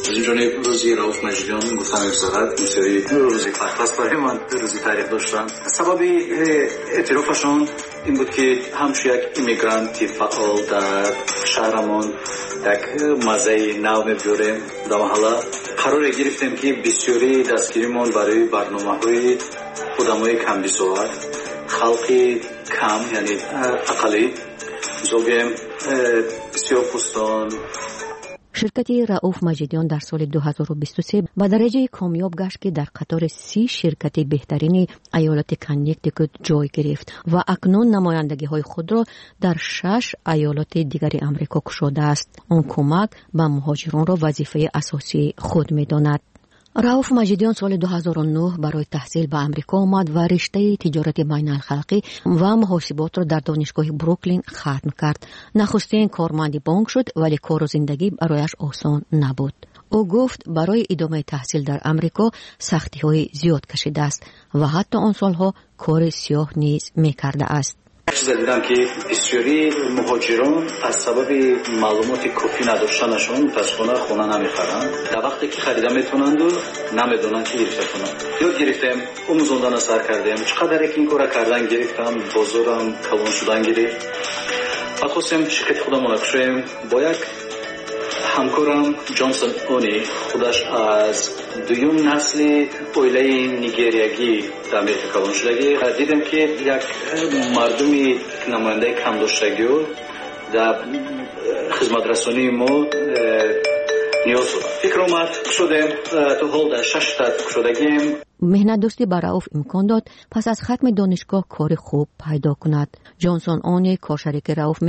از این جانب روزی رئوف مجیدیان گفتم امسال سری روزی فخر برای من روزی تاریخ داشتن. سبب اعترافشون این بود که همش یک ایمیگرانتی فعال در شهرمان یک مزه نو می‌بریم. در حالا قرار گرفتیم که بسیاری دستگیریمون برای برنامه‌های آدمای کم بسواد، خلقی کم یعنی اقلی، زوگیم سیاه‌پوستان. شرکت رئوف مجیدیان در سال 2023 به درجه کامیاب گشت که در قطار 30 شرکت بهترین ایالت کنیکتیکوت جای گرفت و اکنون نمایندگی‌های خود را در 6 ایالت دیگر آمریکا گشوده است. آن کمک به مهاجران را وظیفه اساسی خود می‌داند. رئوف مجیدیان سال 2009 برای تحصیل به آمریکا آمد و رشته تجارت بین الخلقی و محاسبات را در دانشگاه بروکلین ختم کرد. نخستین کارمند بانک شد ولی کار و زندگی برایش آسان نبود. او گفت برای ادامه تحصیل در آمریکا سختی‌های زیاد کشیده است و حتی آن سالها کار سیاه نیز می‌کرده است. چیزی دیدم که بسیاری مهاجران از سبب معلومات کافی نداشتنشون متاسفانه خونه نمیخرن. در وقتی که خریدن میتونند و نمیدونن که گرفته کنن. یاد گرفتم آموزاندن سر کردیم. چقدر که این کارا کردن گرفتم بازارم کلان شدن گرفت. بعد خواستم شرکت خودم رو کشیم با یک همکارم جانسون اونی خودش از دوم نسل اویله نیگریایی در امریکا کلان شدگی. دیدم که یک مردمی نماینده کم داشتگی و در خدمت رسانی ما نیاز بود. فکر اومد شدیم تو حال در 6 تا شدگیم. مهنت دوستی به رئوف امکان داد پس از ختم دانشگاه کار خوب پیدا کند. جانسون اونی کارشریک رئوف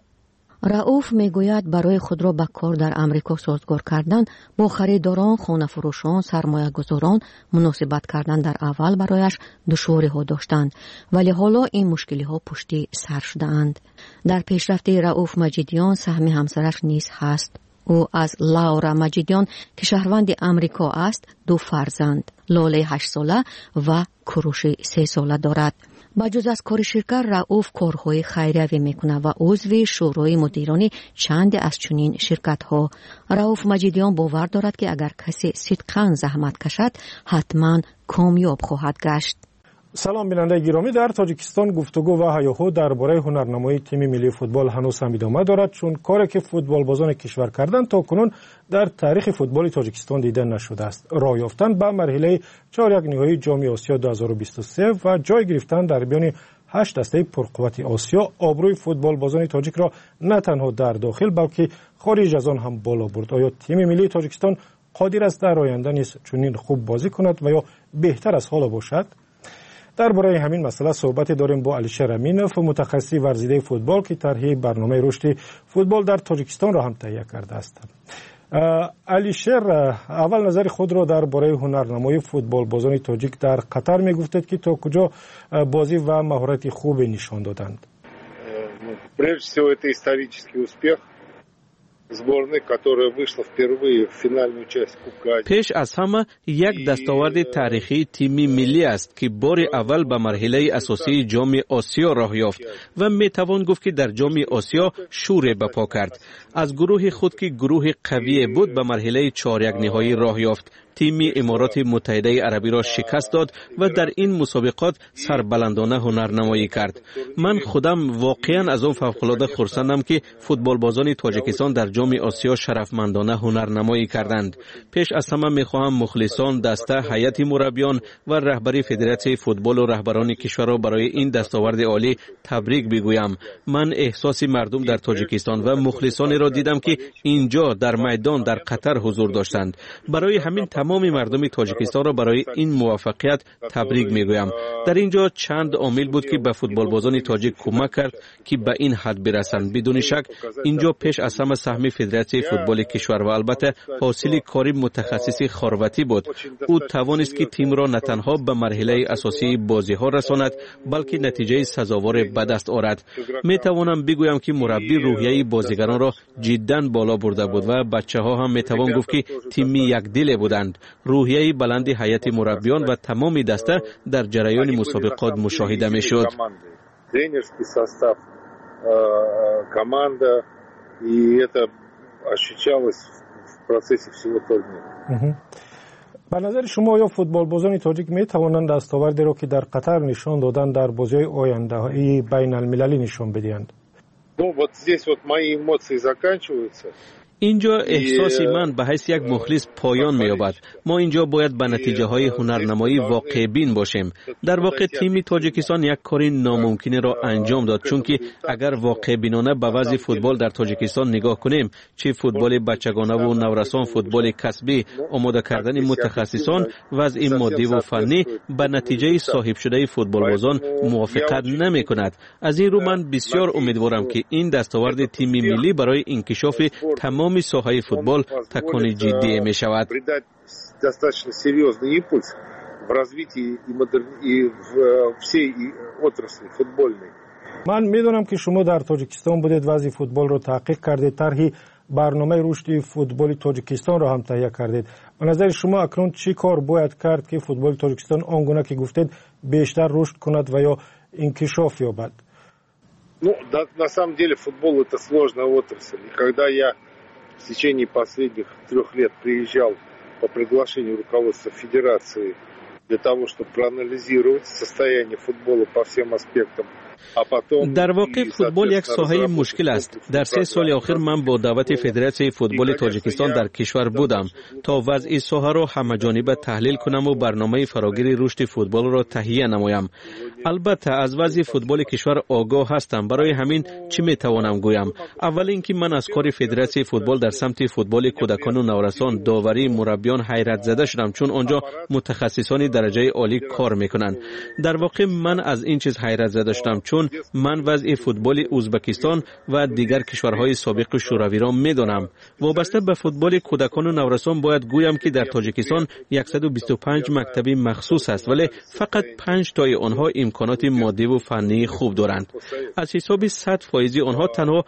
میگوید برای خود را به کار در آمریکا سازگار کردن با خریداران، خانه فروشان، سرمایه گذاران مناسبت کردن در اول برایش دشواری ها داشتند ولی حالا این مشکلی ها پشتی سر شده‌اند. در پیشرفت رئوف مجیدیان سهم همسرش نیز هست. او از لاورا مجیدیان که شهروند آمریکا است 2 فرزند، لاله 8 ساله و کروش 3 ساله دارد. بجز از کار شرکت رئوف کارهای خیریه میکنه و عضو شورای مدیران چند از چنین شرکت ها. رئوف مجیدیان باور دارد که اگر کسی صدقاً زحمت کشد حتما کامیاب خواهد گشت. سلام بیننده گرامی، در تاجیکستان گفتگو و هیاهو درباره هنرنمایی تیم ملی فوتبال هنوز هم ادامه دارد چون کاری که فوتبال بازان کشور کردند تا کنون در تاریخ فوتبال تاجیکستان دیده نشده است. راه یافتن به مرحله 4 نهایی جام آسیا 2023 و جای گرفتن در میان 8 دسته پرقوت آسیا آبروی فوتبال بازان تاجیک را نه تنها در داخل بلکه خارج از آن هم بالا برد. آیا تیم ملی تاجیکستان قادر است در آینده نیز چنین خوب بازی کند و یا بهتر از حالا باشد؟ درباره همین مسئله صحبت داریم با علیشیر امینوف، متخصص ورزیده فوتبال که طرح برنامه رشد فوتبال در تاجیکستان را هم تهیه کرده است. علیشیر، اول نظر خود را درباره هنرنمایی فوتبال بازان تاجیک در قطر میگفتید که تا کجا بازی و مهارت خوبی نشان دادند؟ Прежде всего это исторический успех сборной, которая вышла впервые в финальную часть Кубка. پیش از همه یک دستاورد تاریخی تیم ملی است که بار اول به مرحله اساسی جام آسیا راه یافت و می توان گفت که در جام آسیا شور بپا کرد. از گروه خود که گروه قوی بود به مرحله 4 نهایی راه یافت. تیم امارات متحده عربی را شکست داد و در این مسابقات سربلندانه هنرنمایی کرد. من خودم واقعا از آن فوق‌العاده خرسندم که فوتبال بازان تاجیکستان در جام آسیا شرفمندانه هنرنمایی کردند. پیش از همه می‌خواهم مخلصان، دسته، هیئت مربیان و رهبری فدراسیون فوتبال و رهبران کشور را برای این دستاورد عالی تبریک بگویم. من احساس مردم در تاجیکستان و مخلصانی را دیدم که اینجا در میدان در قطر حضور داشتند. برای همین تمام مردم تاجیکستان را برای این موفقیت تبریک میگویم. در اینجا چند عامل بود که به فوتبال بازان تاجیک کمک کرد که به این حد برسند. بدون شک اینجا پیش از همه سهم فدراسیون فوتبال کشور و البته حاصل کاری متخصص خارواتی بود. او توانست که تیم را نه تنها به مرحله اساسی بازی ها رساند بلکه نتیجه سزاوار به دست آورد. می توانم بگویم که مربی روحیه بازیگران را جدا بالا برده بود و بچه‌ها هم می توان گفت که تیم یک دل بودند. روحیه بلند هیئت مربیان و تمام دسته در جریان مسابقات مشاهده می شد. Тренерский состав, команда, и это ощущалось в процессе всего турнира. به نظر شما یا فوتبال بازان تاجیک می توانند دستاوردی را که در قطر نشان دادن در بازی‌های آینده بین المللی نشان بدهند؟ Ну вот здесь вот мои эмоции заканчиваются. اینجا احساس من به حیث یک مخلص پایان می‌یابد. ما اینجا باید به نتیجه های هنرنمایی واقع بین باشیم. در واقع تیم تاجیکستان یک کار ناممکن را انجام داد، چون که اگر واقع بینانه به وضع فوتبال در تاجیکستان نگاه کنیم، چه فوتبال بچگانه و نورسان، فوتبال کسبی، آماده کردن متخصصان، وضع مادی و فنی به نتیجه صاحب شده فوتبال بازان موافقت نمی‌کند. از این رو من بسیار امیدوارم که این دستاورد تیم ملی برای انکشاف تمام ساحه فوتبال تکان جدی می شود. Достаточно серьезный импульс в развитии и в всей отрасли футбольной. من میدونم که شما در تاجیکستان بودید، وضع فوتبال رو تحقیق کردید، طرح برنامه رشد فوتبال تاجیکستان رو هم تهیه کردید. به نظر شما اکنون چی کار باید کرد که فوتبال تاجیکستان آنگونه که گفتید بیشتر رشد کند و یا انکشاف یابد؟ Ну, на самом деле футбол это сложная отрасль. И когда я в течение последних 3 лет приезжал по приглашению руководства федерации для того, чтобы проанализировать состояние футбола по всем аспектам. در واقع فوتبال یک ساحه مشکل است. در 3 سال اخیر من با دعوت فدراسیون فوتبال تاجیکستان در کشور بودم تا وضع ساحه را همه‌جانبه تحلیل کنم و برنامه فراگیر رشد فوتبال را تهیه نمایم. البته از وضع فوتبال کشور آگاه هستم. برای همین چی میتوانم گویم؟ اول اینکه من از کار فدراسیون فوتبال در سمت فوتبال کودکان و نورسان، داوری، مربیان حیرت زده شدم، چون آنجا متخصصان درجه عالی کار میکنند. در واقع من از این چیز حیرت زده شدم، چون من وضع فوتبال ازبکستان و دیگر کشورهای سابق شوروی را میدانم. وابسته به فوتبال کودکان و نورسان باید گویم که در تاجیکستان 125 مکتب مخصوص است، ولی فقط 5 تای آنها امکانات مادی و فنی خوب دارند. از حساب 100% آنها تنها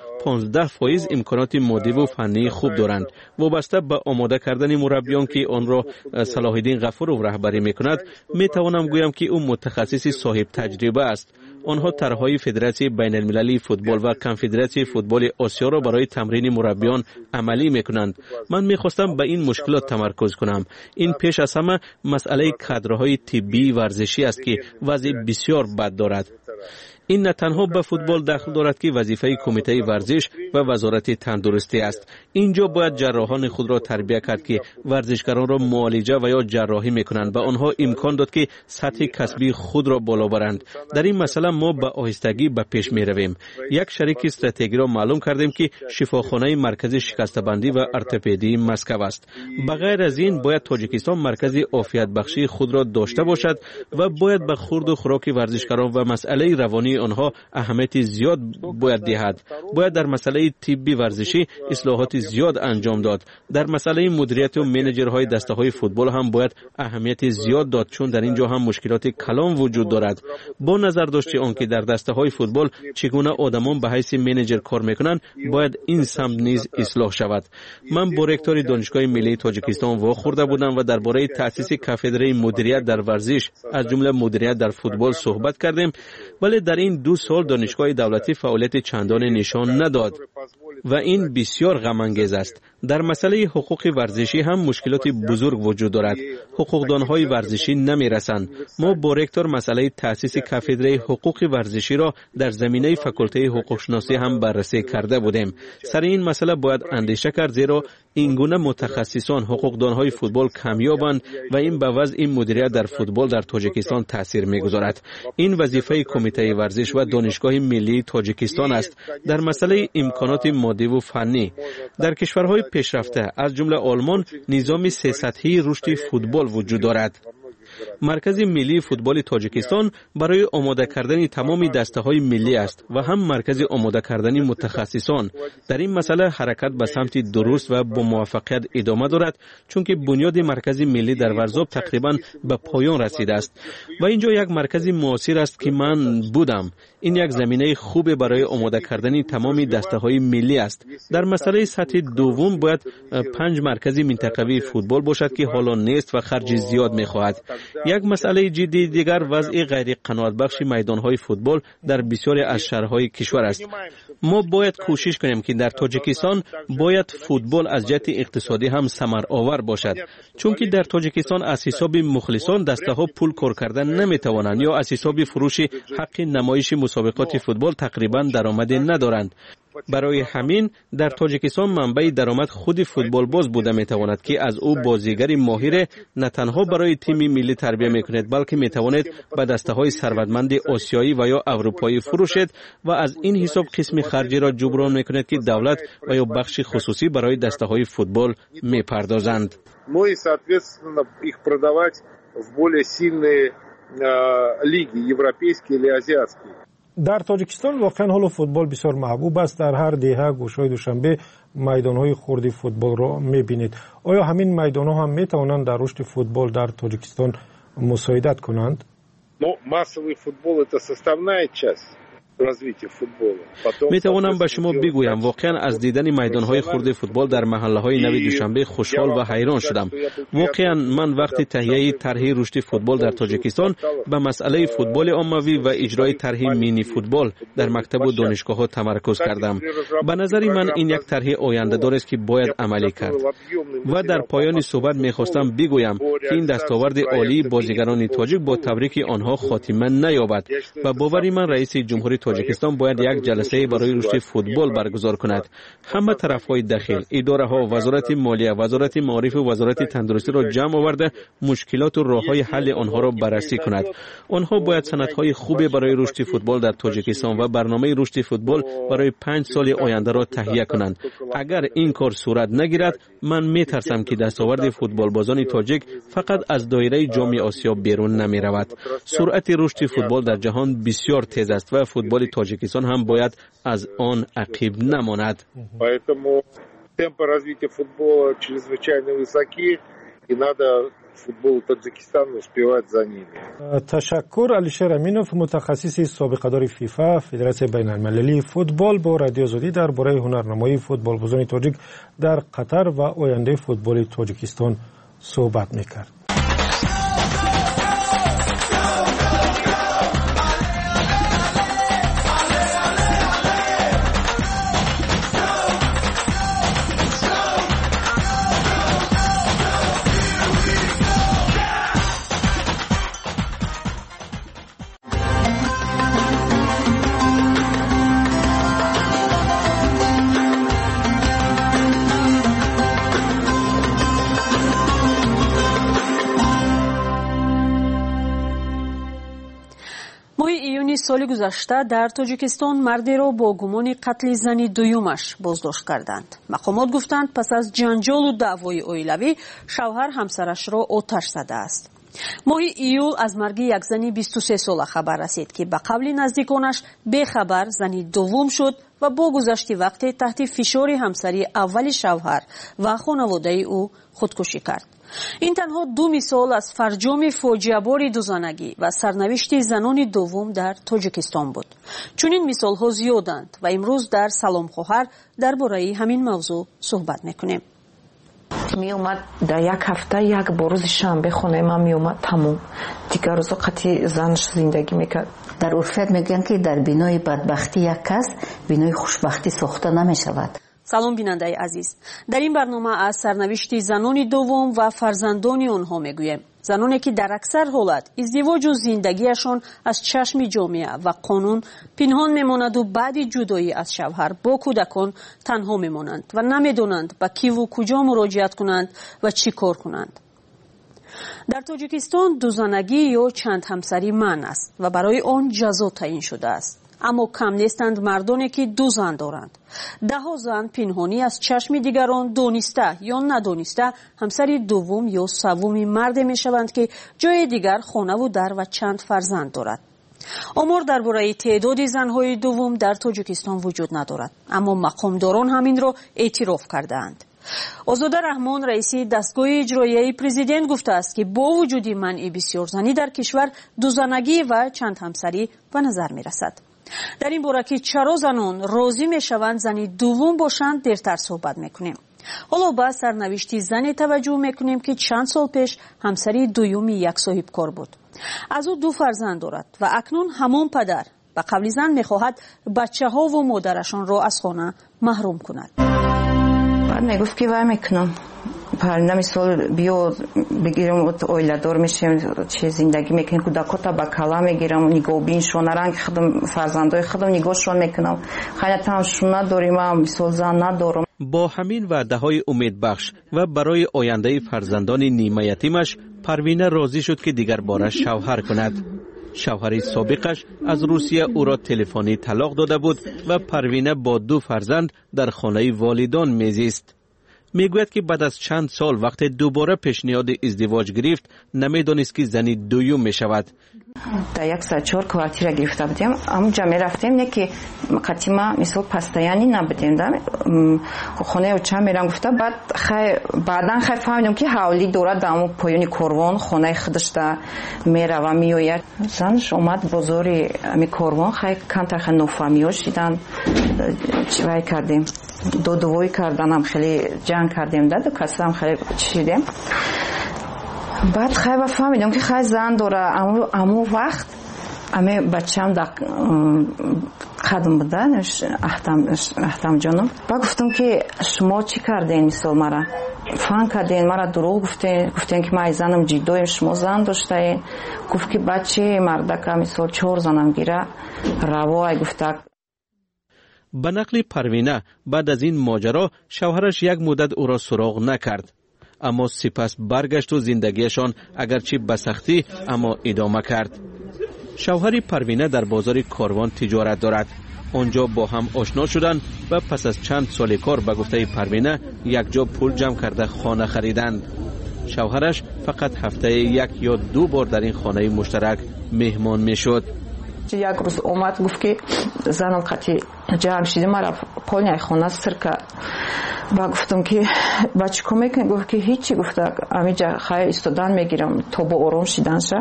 15% امکانات مادی و فنی خوب دارند. وابسته به آماده کردن مربیان که آن را صلاح الدین غفورov رهبری میکند، میتوانم گویم که او متخصص صاحب تجربه است. آنها طرحهای فدراسیون بین المللی فوتبال و کنفدراسیون فوتبال آسیا را برای تمرین مربیان عملی میکنند. من میخواستم به این مشکلات تمرکز کنم. این پیش از همه مسئله کادرهای طبی ورزشی است که وضع بسیار بد دارد. این نه تنها به فوتبال دخل دارد که وظیفه کمیته ورزش و وزارت تندرستی است. اینجا باید جراحان خود را تربیت کرد که ورزشکاران را معالجه و یا جراحی میکنند. به آنها امکان داد که سطح کسبی خود را بالا برند. در این مسئله ما به آهستگی به پیش می رویم. یک شریک استراتژی را معلوم کردیم که شفاخانه مرکز شکسته‌بندی و ارتوپدی مسکو است. بغیر از این باید تاجیکستان مرکز عافیت بخشی خود را داشته باشد و باید به خورد و خوراک ورزشکاران و مسئله روانی آنها اهمیت زیاد باید دهد. باید در مسئله طبی ورزشی اصلاحات زیاد انجام داد. در مسئله مدیریت و منیجرهای دسته‌های فوتبال هم باید اهمیت زیاد داد، چون در اینجا هم مشکلات کلان وجود دارد. با نظر داشته آنکه در دسته‌های فوتبال چگونه آدمان به حیث منیجر کار میکنند، باید این سمت نیز اصلاح شود. من با رکتور دانشگاه ملی تاجیکستان واخورده بودم و درباره تأسیس کاتدرای مدیریت در ورزش از جمله مدیریت در فوتبال صحبت کردیم، ولی در این 2 سال دانشگاه دولتی فعالیت چندان نشان نداد و این بسیار غم انگیز است. در مسئله حقوق ورزشی هم مشکلات بزرگ وجود دارد. حقوقدانهای ورزشی نمیرسند. ما با رکتور مسئله تأسیس کاتدرای حقوق ورزشی را در زمینه فاکولته حقوق شناسی هم بررسی کرده بودیم. سر این مسئله باید اندیشه کرد، زیرا این گونه متخصصان حقوقدانهای فوتبال کمیابند و این به وضع مدیریت در فوتبال در تاجیکستان تاثیر میگذارد. این وظیفه کمیته ورزش و دانشگاه ملی تاجیکستان است. در مسئله امکانات مادی و فنی در کشورهای پیشرفته از جمله آلمان نظام 3 سطحی رشد فوتبال وجود دارد. مرکز ملی فوتبال تاجیکستان برای آماده کردن تمام دسته‌های ملی است و هم مرکز آماده کردن متخصصان. در این مسئله حرکت به سمت درست و با موفقیت ادامه دارد، چون که بنیاد مرکز ملی در ورزاب تقریبا به پایان رسیده است و اینجا یک مرکز معاصر است که من بودم. این یک زمینه خوب برای آماده کردن تمام دسته‌های ملی است. در مسئله سطح دوم باید 5 مرکز منطقوی فوتبال باشد که حالا نیست و خرج زیاد می‌خواهد. یک مسئله جدی دیگر وضع غیر قناعتبخش میدان‌های فوتبال در بسیاری از شهرهای کشور است. ما باید کوشش کنیم که در تاجیکستان باید فوتبال از جهت اقتصادی هم ثمرآور باشد، چون که در تاجیکستان از حساب مخلصان دسته‌ها پول کار کردن نمی‌توانند یا از حساب فروش حق نمایش مسابقات فوتبال تقریبا درآمد ندارند. برای همین در تاجیکستان منبع درآمد خود فوتبال باز بوده میتواند که از او بازیگر ماهر نه تنها برای تیم ملی تربیت میکند بلکه میتواند به دسته‌های ثروتمند آسیایی و یا اروپایی فروشد و از این حساب قسم خرجی را جبران میکند که دولت و یا بخش خصوصی برای دسته‌های فوتبال میپردازند. Ну и соответственно их продавать в более сильные лиги, европейские или азиатские. در تاجیکستان واقعا حال فوتبال بسیار محبوب است. در هر دهه گوشه‌های دوشنبه میدان‌های خردی فوتبال را می‌بینید. آیا همین میدان‌ها هم می‌توانند در رشد فوتبال در تاجیکستان مساعدت کنند؟ Ну, массовый футбол это составная часть развития футбола. می توانم به شما بگویم واقعا از دیدن میدان‌های خرد فوتبال در محله‌های نو دوشنبه خوشحال و حیران شدم. واقعا من وقتی تهیه طرح رشد فوتبال در تاجیکستان به مسئله فوتبال عمومی و اجرای طرح مینی فوتبال در مکتب و دانشگاه‌ها تمرکز کردم. به نظر من این یک طرح آینده‌دار است که باید عملی کرد. و در پایان صحبت می‌خواستم بگویم که این دستاورد عالی بازیگران تاجیک با تبریک آنها خاتمه نیابد و باور من رئیس جمهوری تاجیکستان باید یک جلسه برای رشد فوتبال برگزار کند. همه طرف‌های داخل، اداره‌ها، وزارت مالیه، وزارت معارف و وزارت تندرستی را جمع آورده مشکلات و راه‌های حل آنها را بررسی کند. آنها باید سندهای خوب برای رشد فوتبال در تاجیکستان و برنامه رشد فوتبال برای 5 سال آینده را تهیه کنند. اگر این کار صورت نگیرد، من می‌ترسم که دستاورد فوتبال بازان تاجیک فقط از دایره جام آسیا بیرون نمی‌رود. سرعت رشد فوتبال در جهان بسیار تیز است و فوتبال تاجیکستان هم باید از آن عقب نماند. Поэтому темпы развития футбола чрезвычайно высоки и надо футболу Таджикистана успевать за ними. تشکر. علیشیر امینوف، متخصص سابقه دار فیفا فدراسیون بین‌المللی فوتبال، با رادیو آزادی درباره هنرنمایی فوتبال بازان تاجیک در قطر و آینده فوتبال تاجیکستان صحبت می‌کرد. سال گذشته در تاجیکستان مردی را با گمان قتل زن دویمش بازداشت کردند. مقامات گفتند پس از جنجال و دعوای عائلوی شوهر همسرش را آتش زده است. ماه ایول از مرگ یک زن 23 ساله خبر رسید که به قبل نزدیکانش بخبر زنی دوم شد و با گذشت وقت تحت فشار همسری اول شوهر و خانواده او خودکشی کرد. این تنها 2 مثال از فرجام فاجعه‌بار دوزانگی و سرنوشت زنان دوم در تاجیکستان بود. چون این مثال ها زیادند و امروز در سلام خواهر درباره همین موضوع صحبت میکنیم. می اومد در یک هفته یک روز شنبه خونه من می اومد تموم دیگر روزا قطعی زنش زندگی میکرد. در عرفیت میگن که در بینای بدبختی یک کس بینای خوشبختی ساخته نمیشود. سلام بیننده عزیز، در این برنامه از سرنوشت زنان دوم و فرزندان آنها میگویم. زنانی که در اکثر حالت ازدواج و زندگیشان از چشم جامعه و قانون پنهان میماند و بعد جدایی از شوهر با کودکان تنها میمانند و نمیدانند به کی و کجا مراجعت کنند و چی کار کنند. در تاجیکستان دوزانگی یا چند همسری منع است و برای آن جزا تعیین شده است. اما کم نیستند مردانی که 2 زن دارند. 10 زن پنهانی از چشم دیگران دانسته یا ندانسته همسر دوم یا سوم مرد می شوند که جای دیگر خانه و در و چند فرزند دارد. آمار درباره تعداد زنهای دوم در تاجیکستان وجود ندارد، اما مقامداران همین را اعتراف کردند. آزاده رحمان رئیس دستگاه اجرایی پرزیدنت گفته است که با وجود منع بسیار زنی در کشور 2 زنگی و چند همسری به نظر می رسد. در این باره که چرا زنان راضی میشوند زنی دوم باشند دیرتر صحبت میکنیم. حالا با سرنوشت زنی توجه میکنیم که چند سال پیش همسری دوم یک صاحب کار بود. از او 2 فرزند دارد و اکنون همان پدر به قبل زن میخواهد بچه ها و مادرشان را از خانه محروم کند. بعد میگفت که وای میکنم پرنده مثال بیا بگیرم اویله دار میشیم چه زندگی میکنیم کودکاتا با کلا میگیرم نگاه بینشون رنگ خودم فرزندای خودم نگاهشون میکنم خیلی تمشون نداریم مثال زن ندارم. با همین وعده های امید بخش و برای آینده فرزندان نیمه یتیمش پروینه راضی شد که دیگر بارش شوهر کند. شوهر سابقش از روسیه او را تلفنی طلاق داده بود و پروینه با 2 فرزند در خانه والدان میزیست. میگوید که بعد از چند سال وقت دوباره پیشنهاد ازدواج گرفت نمیدانست که زنی دوم میشود. در 104 کوارتیر گرفته بودیم همونجا میرفتیم نه که قطیما مثل پستایانی نبودیم خونه او چند میرم گفته بعدا خیلی فهمیدم که حوالی دورت در همون پایونی کاروان خونه خودش در میره و میوید. زنش اومد بازاری امی کاروان خیلی کمتر خیلی نفهمی ها شیدن چیوی کردیم دوی کردن هم خیلی جنگ کردیم دو کسی هم خیلی چیدیم. بعد خیلی فهمیدم که خیلی زن داره امو وقت امی بچه هم در قدم بوده احتم جانم. بعد گفتم که شما چی کردین مثال مرا فهم کردین مرا دروغ گفتین که من زنم جیدویم شما زن داشته گفت که بچه مردک مثال 4 زنم گیره روای گفته. به نقل پروینه بعد از این ماجرا شوهرش یک مدت او را سراغ نکرد، اما سپس برگشت و زندگیشان اگرچه به سختی اما ادامه کرد. شوهر پروینه در بازار کاروان تجارت دارد. آنجا با هم آشنا شدند و پس از چند سال کار به گفته پروینه یک جا پول جمع کرده خانه خریدند. شوهرش فقط هفته 1 یا 2 بار در این خانه مشترک مهمان میشد. یک روز اومد گفت که زنم قطعی جمع شده مرا پولنی خونه سر کرد. با گفتم که بچه کمی کن گفت که هیچی گفته امیجا خیلی استودن میگیرم تا با آرام شدن شه.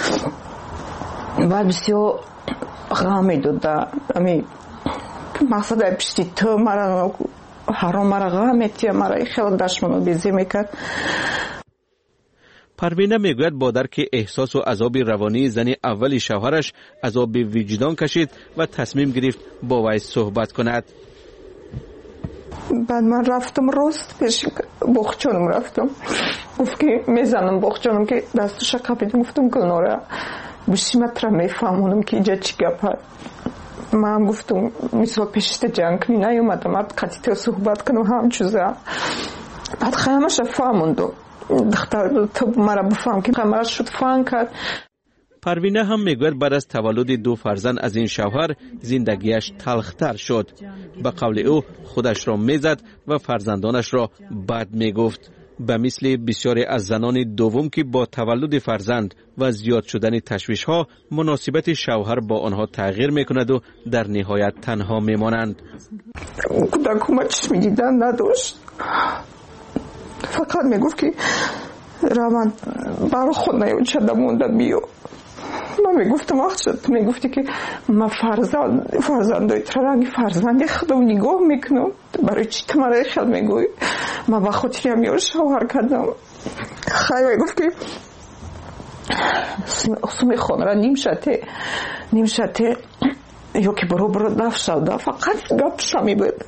بعد بسیار غم میدود امی مقصد پشتی تو مرا حرام مرا غم میتیه مرا خیلی دشمنو بیزی میکرد. پروینه میگوید با درک احساس و عذاب روانی زن اولی شوهرش عذاب وجدان کشید و تصمیم گرفت با وی صحبت کند. بعد من رفتم راست پیش بخچانم رفتم گفت که میزنم بخچانم که دستش کپیدم گفتم گلناره بشیمت را میفهمونم که اینجا چی گپ. من گفتم مثلا پیشت جنگ نیومدم قطعی صحبت کنم هم چیزه. بعد خیمش فهموندم دختر تو مرا بفهم که مرا شد فهم کرد. پروینه هم میگوید بعد از تولد 2 فرزند از این شوهر زندگیش تلختر شد. به قول او خودش را میزد و فرزندانش را بد میگفت. به مثل بسیاری از زنان دوم که با تولد فرزند و زیاد شدن تشویش ها مناسبت شوهر با آنها تغییر میکند و در نهایت تنها میمانند. کودکم چشم دیدن نداشت، فقط میگفت که روان برای خود نیو چده مونده بیو. من میگفتم وقت میگفتی که من فرزندای ترنگی فرزندی خودم نگاه میکنم برای چی تمره خیل میگوی من با خودی هم یه شوهر کردم. خیلی میگفت که سمی خون را نیمشته یا که برو دف شده فقط گپ شمی بود.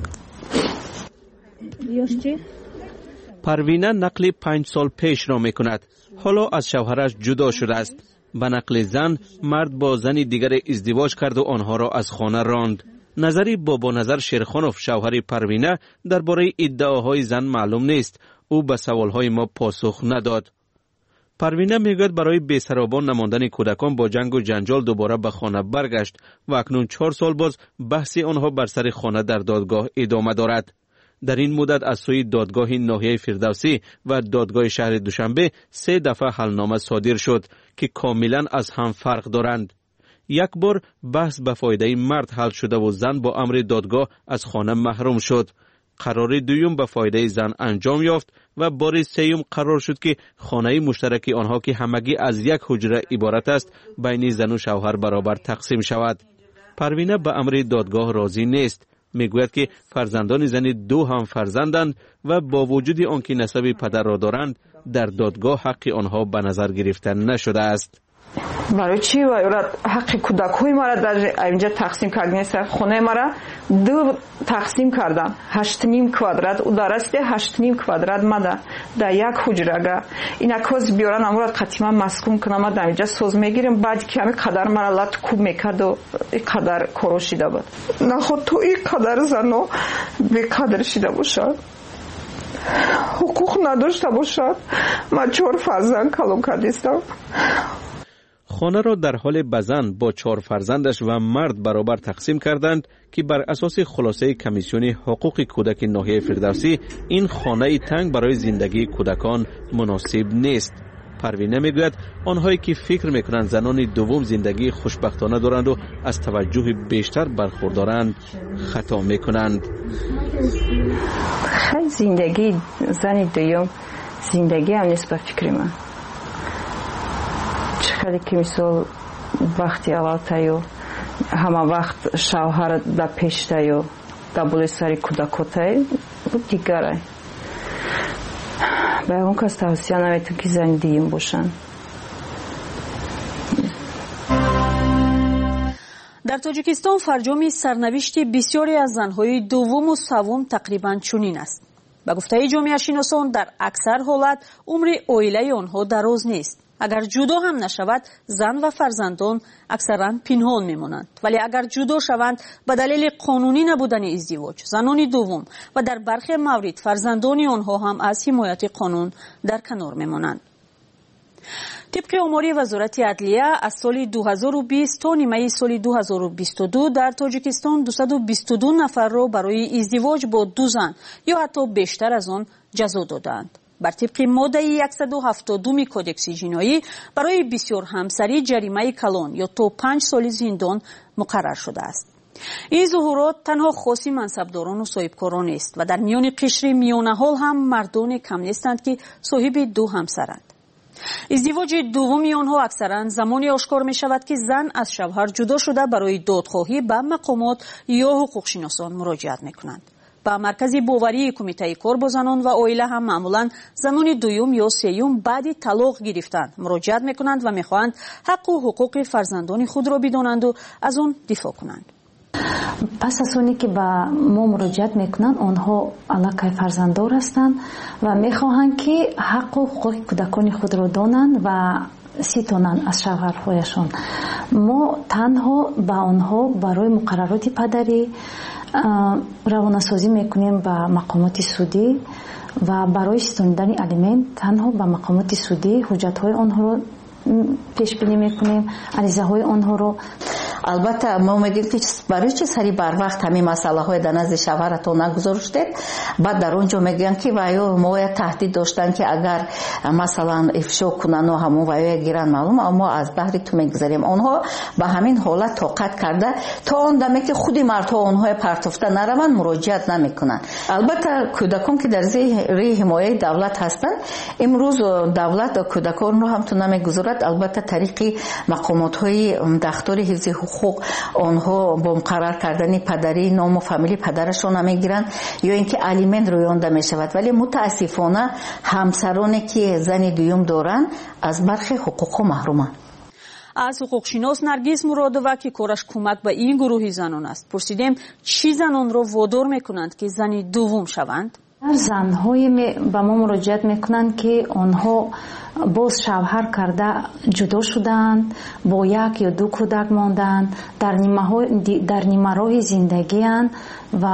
پروینه نقل 5 سال پیش را میکند. حالا از شوهرش جدا شده است. به نقل زن، مرد با زنی دیگر ازدواج کرد و آنها را از خانه راند. نظری بابا نظر شیرخانوف شوهر پروینه درباره ادعاهای زن معلوم نیست. او به سوالهای ما پاسخ نداد. پروینه میگوید برای بی‌سرابان نماندن کودکان با جنگ و جنجال دوباره به خانه برگشت و اکنون 4 سال باز بحث آنها بر سر خانه در دادگاه ادامه دارد. در این مدت از سوی دادگاه ناحیه فردوسی و دادگاه شهر دوشنبه 3 دفعه حلنامه صادر شد که کاملا از هم فرق دارند. یک بار بحث به فایده مرد حل شده و زن با امر دادگاه از خانه محروم شد. قرار دوم به فایده زن انجام یافت و بار سوم قرار شد که خانه مشترک آنها که همگی از یک حجره عبارت است بین زن و شوهر برابر تقسیم شود. پروینه به امر دادگاه راضی نیست. میگوید که فرزندان زن دو هم فرزندند و با وجود آنکه نسب پدر را دارند در دادگاه حق آنها به نظر گرفته نشده است. برای چی حق کودک‌های ما را در اینجا تقسیم کردن؟ خونه ما را دو تقسیم کردن. 8.5 kvadrat او درسته 8.5 kvadrat ماده در یک حجره. اینا کوز بیارن امروز قطعا مسکون کنم ما در اینجا سوز میگیریم. بعد که همین قدر مرا لات کوب میکرد و این قدر کروشیده بود. نه خود تو این قدر زنو به قدر شده باشد، حقوق نداشته باشد. من 4 فرزند کلام کردیستم. خانه را در حال بزن با 4 فرزندش و مرد برابر تقسیم کردند که بر اساس خلاصه کمیسیون حقوق کودک ناحیه فردوسی این خانه تنگ برای زندگی کودکان مناسب نیست. پروینه میگوید آنهایی که فکر میکنند زنان دوم زندگی خوشبختانه دارند و از توجه بیشتر برخوردارند خطا میکنند. خیلی زندگی زن دوم زندگی هم نیست به فکر من. چقدر که مثال وقتی اول تایو همه وقت شوهر در پیش تایو در بولی سری کودکو تایو دیگره به اون کس توصیه نمیتون که زن دیم باشن. در تاجیکستان فرجام سرنوشت بسیاری از زنهای دوم و سوم تقریبا چنین است. به گفته جامعه شناسان در اکثر حالت عمر عائله آنها دراز نیست. اگر جدا هم نشود زن و فرزندان اکثرا پنهان میمانند، ولی اگر جدا شوند به دلیل قانونی نبودن ازدواج زنان دوم و در برخی موارد فرزندان آنها هم از حمایت قانون در کنار میمانند. طبق آمار وزارت عدلیه از سال 2020 تا نیمه سال 2022 در تاجیکستان 222 نفر را برای ازدواج با 2 زن یا حتی بیشتر از آن جزا دادند. بر طبق ماده 172 کودکس جنایی برای بسیار همسری جریمه کلان یا تا 5 سال زندان مقرر شده است. این ظهورات تنها خاص منصبداران و صاحبکاران است و در میان قشر میانه حال هم مردان کم نیستند که صاحب 2 همسرند. ازدواج دومی آنها اکثرا زمانی آشکار می شود که زن از شوهر جدا شده برای دادخواهی به مقامات یا حقوق شناسان مراجعت می کنند. به مرکز باوری کمیته کار با زنان و عائله هم معمولا زنان دوم یا سوم بعد طلاق گرفتن مراجعت می کنند و می خواهند حق و حقوق فرزندان خود را بدانند و از آن دفاع کنند. پس از اونی که با ما مراجعت میکنن آنها علاقه فرزنددار هستند و میخواهند که حق و حقوق کودکان خود را دانند و ستانند از شوهرهایشان. ما تنها با آنها برای مقررات پدری روانه‌سازی میکنیم با مقامات سودی و برای ستانیدن الیمنت تنها با مقامات سودی حجت‌های آنها را پیش بینی میکنیم، عریضه‌های آنها را. البته ما میگیم که برای چه سری بر وقت همین مسئله های در نزد شوهرتون نگذاشتید. بعد در اونجا میگن که وایو ما تهدید داشتن که اگر مثلا افشا کنن و همون وایو گیرن معلوم اما از بحری تو میگذاریم. اونها به همین حالت طاقت کرده تا اون دمی که خودی مردها اونها پرتفته نروند مراجعت نمیکنن. البته کودکان که در زیر حمایه دولت هستن امروز دولت کودکان رو هم تو نمیگذارد. البته طریق مقامات های دفتر حفظ حقوق آنها با مقرر کردن پدری نام و فامیلی پدرشون هم میگیرن یا اینکه الیمنت روی آن می شود. ولی متاسفانه همسرانی که زن دوم دارن از برخی حقوق محرومن. از حقوق شناس نرگس مرادوه که کارش کمک به این گروه زنان است پرسیدیم چی زنان را وادار میکنند که زن دوم شوند؟ زن‌های با ما مراجعت میکنند که آنها باز شوهر کرده جدا شدند، با 1 یا 2 کودک ماندند، در نیمه راه زندگی اند و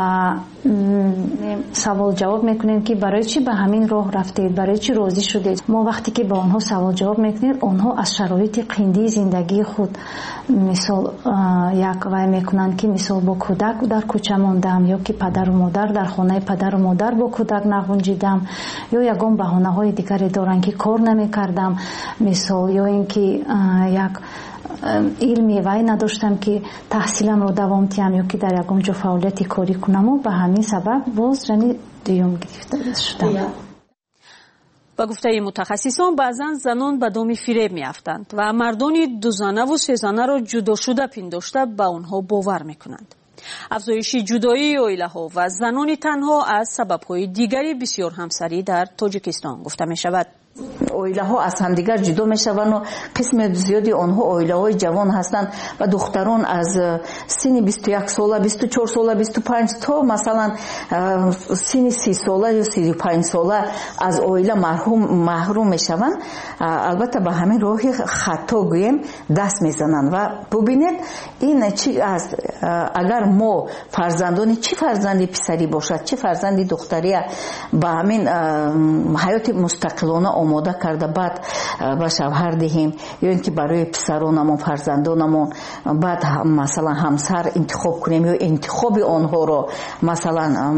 سوال جواب میکنیم که برای چی به همین راه رفتید، برای چی راضی شدید. ما وقتی که با آنها سوال جواب میکنیم آنها از شرایط قندی زندگی خود مثال یک وای میکنند که مثال با کودک در کوچه ماندم یا که پدر و مادر در خانه پدر و مادر با کودک نگنجیدم یا یگان بهانه های دیگری دارن که کار نمیکردم مثال یا اینکه یک علمی وای نداشتم که تحصیلم رو دوام تیم یا که در یکم جا فعالیت کاری کنم و به همین سبب باز زن دوم گرفته شدم. با گفته متخصصان بعضا زنان به دام فریب میافتند و مردان دو زنه و سه زنه را جدا شده پنداشته به آنها باور میکنند. افزایش جدایی عائله ها و زنان تنها از سبب های دیگری بسیار همسری در تاجیکستان گفته می شود. عائله ها از همدیگر جدا می شوند و قسم زیادی آنها عائله های جوان هستند و دختران از سن 21 ساله 24 ساله 25 تا مثلا سن 30 ساله یا 35 ساله از عائله محروم می شوند. البته به همین راه خطا گویم دست میزنند و ببینید این چی است. اگر ما فرزندان چی فرزندی پسری باشد چه فرزندی دختری با همین حیات مستقلانه آماده کرده بعد به شوهر دهیم یا اینکه برای پسرانمون فرزندانمون بعد مثلا همسر انتخاب کنیم یا انتخاب آنها رو مثلا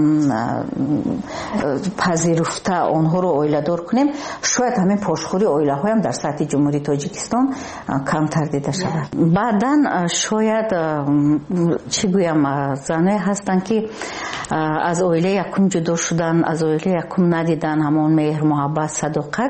پذیرفته آنها رو عائله دار کنیم، شاید همین پاشخوری عائله های هم در سطح جمهوری تاجیکستان کمتر دیده شود. بعدن شاید چی گویم زنای هستن که از عائله یکم جدا شدن، از عائله یکم ندیدن همون مهر محبت صداقت،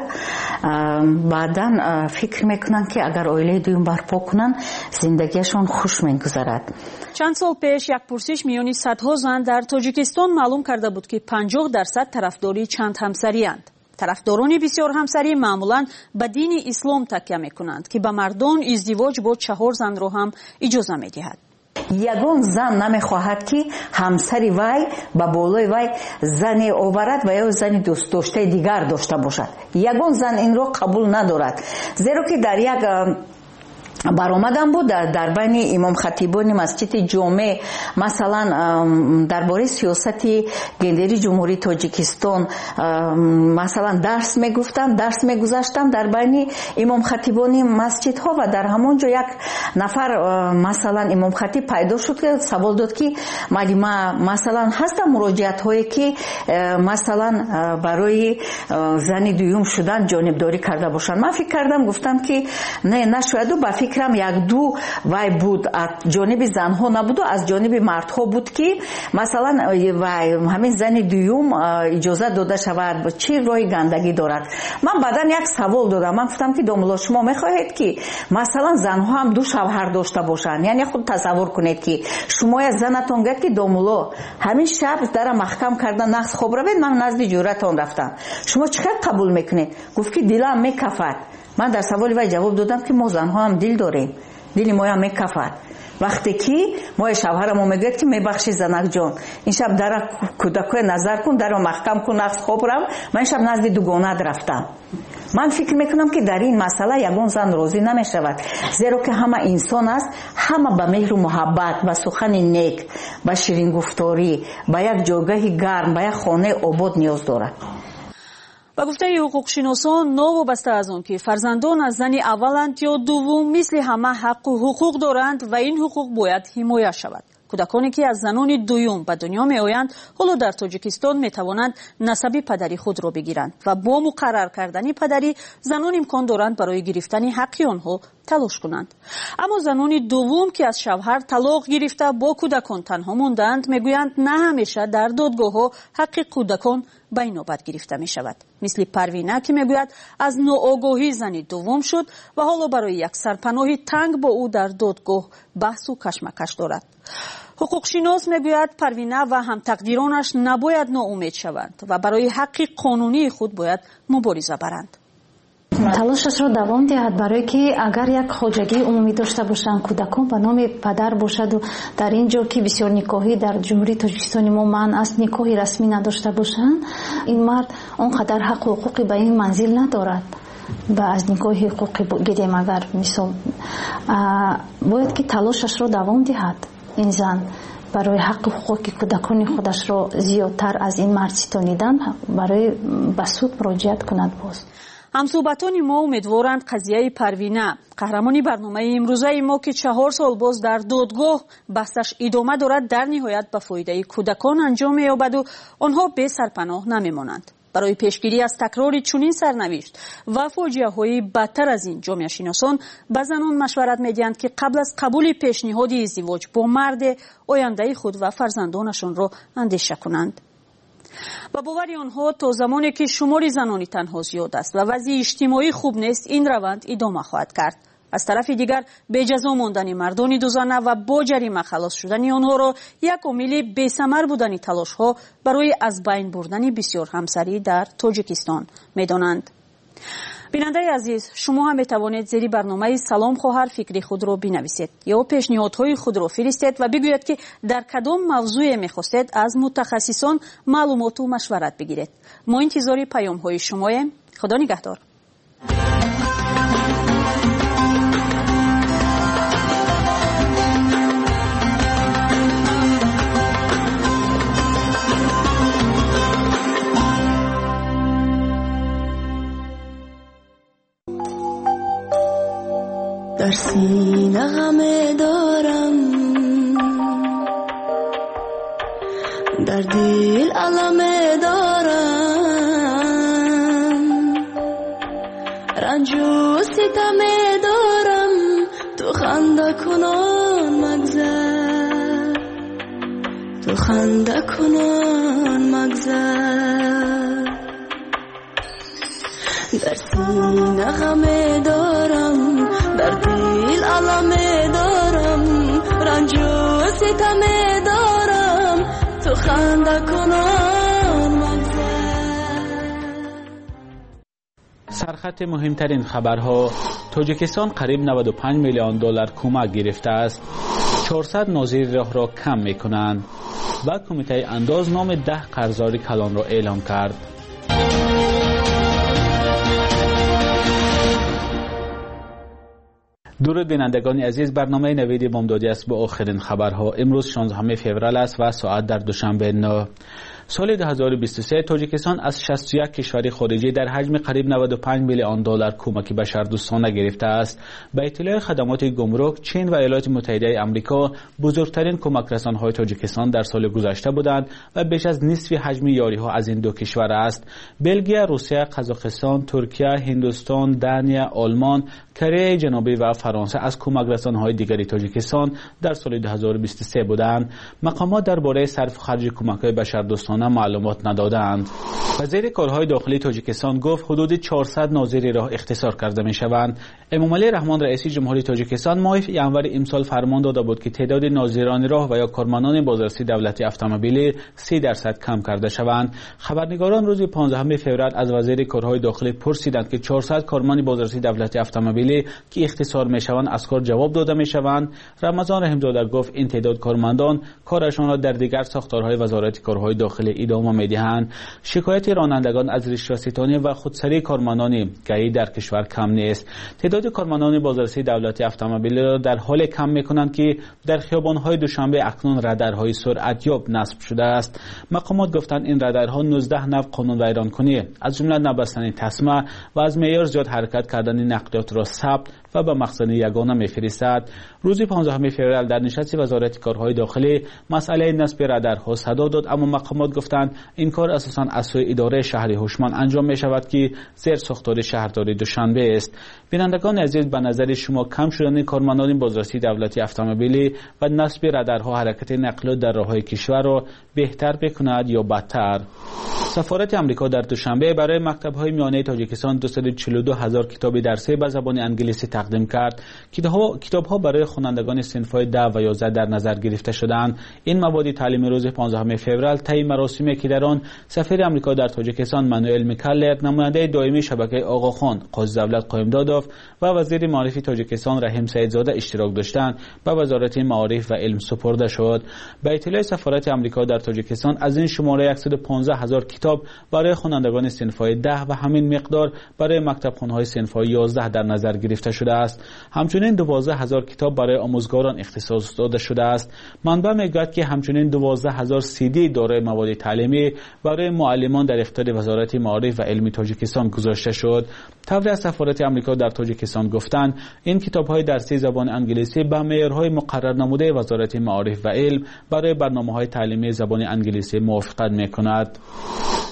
بعدن فکر میکنن که اگر عائله دوم برپا کنن زندگیشون خوش میگذرد. چند سال پیش یک پرسش میانی صدها زن در تاجیکستان معلوم کرده بود که 50% طرفداری چند همسری اند. طرفداران بسیار همسری معمولا به دین اسلام تکیه میکنند که به مردان ازدواج با 4 زن رو هم اجازه میدهد. یگان زن نمیخواهد که همسری وی به بالای وی زنی آورد و یا زنی دوست داشته دیگر داشته باشد. یگان زن این رو قبول ندارد، زیرا که در یک برآمدم بود در بین امام خطیبان مسجد جامع مثلا درباره سیاست گندری جمهوری تاجیکستان مثلا درس میگفتم، درس میگذاشتم در بین امام خطیبان مسجد ها و در همون جا یک نفر مثلا امام خطیب پیدا شد که سوال داد که معلومه مثلا هست مراجعت هایی که مثلا برای زن دوم شدن جانبداری کرده باشند. من فکر کردم گفتم که نه نشاید و فکرم یک دو وای بود از جانب زنها نبود و از جانب مردها بود که مثلا وای همین زن دوم اجازه داده شود و چه رای گندگی دارد. من بعدن یک سوال دادم، من گفتم که داملا شما میخواهید که مثلا زنها هم 2 شوهر داشته باشند؟ یعنی خود تصور کنید که شما از زنتون گفت که داملا همین شب در محکم کردن نقص خوب روید، من نزد جورتون رفتم، شما چقدر قبول میکنید؟ گفت که دلم میکفد. من در سوال وی جواب دادم که ما زنها هم دل داریم، دل ما هم میکفد. وقتی که ما شوهرمو میگه که میبخشی زنک جان این شب در کودکای نظر کن، در محکم کن نقص خوب رو، من شب نزد دوگانه رفتم. من فکر میکنم که در این مسئله یگان زن راضی نمیشود، زیرا که همه انسان است، همه به مهر و محبت، به سخن نیک، به شیرین گفتاری، به یک جایگاه گرم، به یک خانه آباد نیاز دارد. و گفته حقوقشناسان نوابسته از آن که فرزندان از زن اولند یا دوم مثل همه حق و حقوق دارند و این حقوق باید حمایت شود. کودکانی که از زنان دوم به دنیا می آیند حالا در تاجیکستان می توانند نسب پدری خود را بگیرند و با مقرر کردن پدری زنان امکان دارند برای گرفتن حق آنها تلاش کنند. اما زنان دوم که از شوهر طلاق گرفته با کودکان تنها ماندند میگویند نه همیشه در دادگاه ها حق کودکان به این نوبت گرفته می شود. مثل پروینه که میگوید از ناآگاهی زن دوم شد و حالا برای یک سرپناهی تنگ با او در دادگاه بحث و کشمکش دارد. حقوقشناس میگوید پروینه و هم تقدیرانش نباید ناامید شوند و برای حق قانونی خود باید مبارزه برند. تلاشش را دوام دهد برای که اگر یک خواجگی عمومی داشته باشند کودکان به نام پدر باشد و در اینجا که بسیار نکاحی در جمهوری تاجیکستان ما منع است نکاحی رسمی نداشته باشند، این مرد اونقدر حق و حقوقی به این منزل ندارد. و از نگاه حقوقی گیریم اگر مثال باید که تلاشش را دوام دهد این زن برای حق و حقوق کودکان خودش را زیادتر از این مرد ستانیدن برای به سود مراجعت کند. باز همصحبتان ما امیدوارند قضیه پروینه قهرمانی برنامه امروزه ما که 4 سال باز در دادگاه بحثش ادامه دارد در نهایت به فایده کودکان انجام یابد و آنها به سرپناه نمیمانند. برای پیشگیری از تکرار چنین سرنوشت و فاجعه‌های بدتر از این جامعه شناسان به زنان مشورت می‌دهند که قبل از قبول پیشنهاد ازدواج با مرد آینده خود و فرزندانشان را اندیشه کنند. با باور آنها تا زمانی که شمار زنانی تنها زیاد است و وضع اجتماعی خوب نیست این روند ادامه خواهد کرد. از طرف دیگر به جزا ماندن مردان دو زنه و با جریمه خلاص شدن آنها را یک عامل بی‌ثمر بودن تلاش ها برای از بین بردن بسیار همسری در تاجیکستان می‌دانند. بیننده عزیز، شما هم میتوانید زیر برنامه سلام خواهر فکری خود را بنویسید یا پیشنهادهای خود را فرستید و بگویید که در کدام موضوع میخواستید از متخصصان معلومات و مشورت بگیرید. ما انتظار پیام های شماییم. خدا نگهدار. در سینه غمه دارم، در دل علمه دارم، رنج و ستمه دارم، تو خنده کنان مگذر، تو خنده کنان مگذر. در سینه غمه دارم، در دل علمه دارم، رنج و ستمه دارم، تو خنده کنان مگذر. سرخط مهمترین خبرها: تاجیکستان قریب 95 میلیون دلار کمک گرفته است. 400 ناظر راه را کم میکنند و کمیته انداز نام 10 قرضدار کلان را اعلام کرد. درود بینندگان عزیز، برنامه نوید بامدادی است با آخرین خبرها. امروز 16 فوریه است و ساعت در دوشنبه 9. سال 2023 تاجیکستان از 61 کشور خارجی در حجم قریب 95 میلیون دلار کمک بشردوستانه گرفته است. به اطلاع خدمات گمرک، چین و ایالات متحده آمریکا بزرگترین کمک رسان‌های تاجیکستان در سال گذشته بودند و بیش از نصف حجم یاری‌ها از این دو کشور است. بلژیک، روسیه، قزاقستان، ترکیه، هندوستان، دانیا، آلمان، کره جنوبی و فرانسه از کمک رسان‌های دیگری تاجیکستان در سال 2023 بودند. مقامات درباره صرف خرج کمک‌های بشردوستانه معلومات ندادند. وزیر کارهای داخلی تاجیکستان گفت حدود 400 ناظری راه اختصار کرده می‌شوند. امامعلی رحمان رئیس جمهوری تاجیکستان ماه ژانویه امسال فرمان داده بود که تعداد ناظران راه و یا کارمندان بازرسی دولتی اتومبیلی 30% کم کرده شوند. خبرنگاران روز 15 فوریه از وزیر کارهای داخلی پرسیدند که 400 کارمند بازرسی دولتی اتومبیلی که اختصار می‌شوند از کار جواب داده می‌شوند. رمضان رحیم‌زاده گفت این تعداد کارمندان کارشان را در دیگر ساختارهای وزارت کارهای داخلی ادامه می‌دهند. شکایت رانندگان از رشوه‌ستانی و خودسری کارمندان گاهی در کشور کم نیست. تعداد کارمندان بازرسی دولتی اتومبیلی را در حال کم می‌کنند که در خیابان‌های دوشنبه اکنون رادارهای سرعتیاب نصب شده است. مقامات گفتند این رادارها 19 نوع قانون ویرانکنی از جمله نبستن تسمه و از معیار زیاد حرکت کردن نقلیات را ثبت و به مخزن یگانه می‌فرستد. روز 15 فوریه در نشست وزارت کارهای داخلی مسئله نصب رادارها صدا داد، اما مقامات گفتند این کار اساساً از سوی اداره شهری هوشمند انجام می‌شود که زیر ساختار شهرداری دوشنبه است. بینندگان عزیز، به نظر شما کم شدن کارمندان بازرسی دولتی اتومبیلی و نصب رادارها حرکت نقلیات در راه‌های کشور را بهتر بکند یا بدتر؟ سفارت آمریکا در دوشنبه برای مکتب‌های میانه تاجیکستان 242,000 کتاب درسی به زبان انگلیسی تقدیم کرد. کتاب‌ها برای خوانندگان صنف‌های 10 و 11 در نظر گرفته شدند. این مواد تعلیمی روز 15 فوریه طی مراسمی که در آن سفیر آمریکا در تاجیکستان مانوئل میکالر، نماینده دائمی شبکه آقاخان قاضی دولت قائمدادوف و وزیر معارف تاجیکستان رحیم سیدزاده اشتراک داشتند و وزارت معارف و علم سپرده شد. به اطلاع سفارت آمریکا در تاجیکستان از این شماره 115,000 کتاب برای خوانندگان صنف‌های 10 و همین مقدار برای مکتبخوان‌های صنف‌های 11 در نظر گرفته شده است. همچنین 12,000 کتاب برای آموزگاران اختصاص داده شده است. منبع میگوید که همچنین 12,000 CD دارای مواد تعلیمی برای معلمان در اختیار وزارت معارف و علم تاجیکستان گذاشته شد. طوری از سفارت آمریکا در تاجیکستان گفتند این کتاب‌های درسی زبان انگلیسی به معیارهای مقرر نموده وزارت معارف و علم برای برنامه‌های تعلیمی زبان انگلیسی موافقت می‌کند.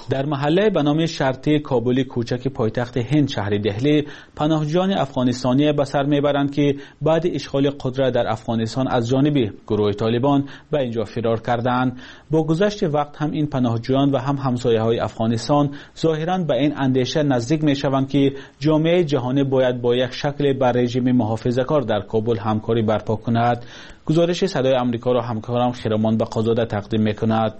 در محله به نام شرطی کابلی کوچک پایتخت هند شهر دهلی پناهجویان افغانستانی به سر میبرند که بعد اشغال قدرت در افغانستان از جانب گروه طالبان به اینجا فرار کردند. با گذشت وقت هم این پناهجویان و هم همسایه‌های افغانستان ظاهراً به این اندیشه نزدیک میشوند که جامعه جهانی باید با یک شکل با رژیم محافظه‌کار در کابل همکاری برپا کند. گزارش صدای آمریکا را همکارم خیرمان بقازاده تقدیم میکند.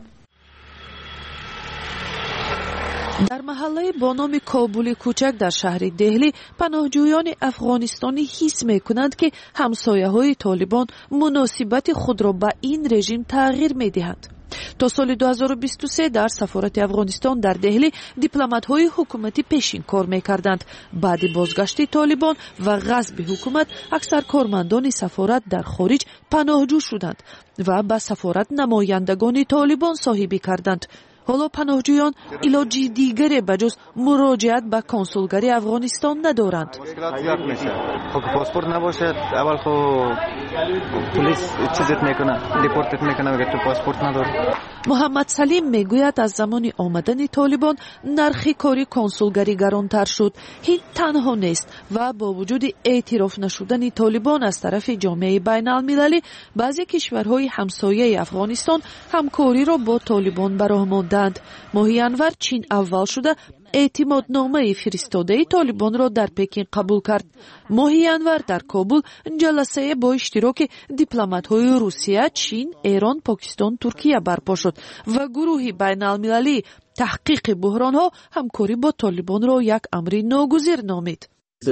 در محله با نام کابل کوچک در شهر دهلی پناهجویان افغانستانی حس میکنند که همسایه‌های طالبان مناسبت خود را به این رژیم تغییر میدهند. تا سال 2023 در سفارت افغانستان در دهلی دیپلمات‌های حکومتی پیشین کار می‌کردند. بعد بازگشت طالبان و غصب حکومت اکثر کارمندان سفارت در خارج پناهجو شدند و به سفارت نمایندگان طالبان صاحبی کردند. حالا پناهجویان علاج دیگری بجز مراجعت به کنسولگری افغانستان ندارند. خب پاسپورت نباشد اول خب پلیس چیزت میکنه، دیپورتت میکنه اگر تو پاسپورت نداری. محمد سلیم میگوید از زمان آمدن طالبان نرخ کاری کنسولگری گرانتر شد. این تنها نیست و با وجود اعتراف نشدن طالبان از طرف جامعه بین المللی بعضی کشورهای همسایه افغانستان همکاری را با طالبان برآورده. ماهی انور چین اول شده اعتمادنامه فرستاده طالبان را در پکین قبول کرد. ماهی انور در کابل جلسه با اشتراک دیپلمات‌های روسیه، چین، ایران، پاکستان، ترکیه برپا شد و گروه بین المللی تحقیق بحران‌ها همکاری با طالبان را یک امر ناگزیر نامید.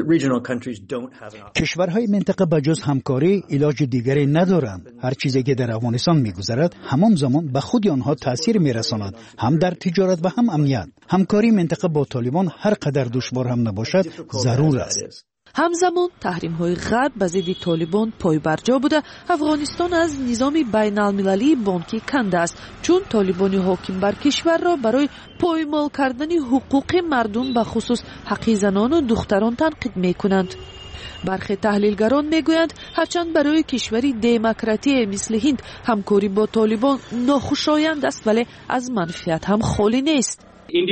کشورهای منطقه بجز همکاری علاج دیگری ندارند. هر چیزی که در افغانستان میگذرد همان زمان به خود آنها تاثیر میرساند، هم در تجارت و هم امنیت. همکاری منطقه با طالبان هر قدر دشوار هم نباشد ضرور است. همزمان تحریم‌های غرب به ضد طالبان پایبرجا بوده. افغانستان از نظام بین المللی بانکی کنده است، چون طالبان حاکم بر کشور را برای پایمال کردن حقوق مردم به خصوص حق زنان و دختران تنقید می‌کنند. برخی تحلیلگران میگویند هرچند برای کشوری دموکراتی مثل هند همکاری با طالبان ناخوشایند است، ولی از منفعت هم خالی نیست.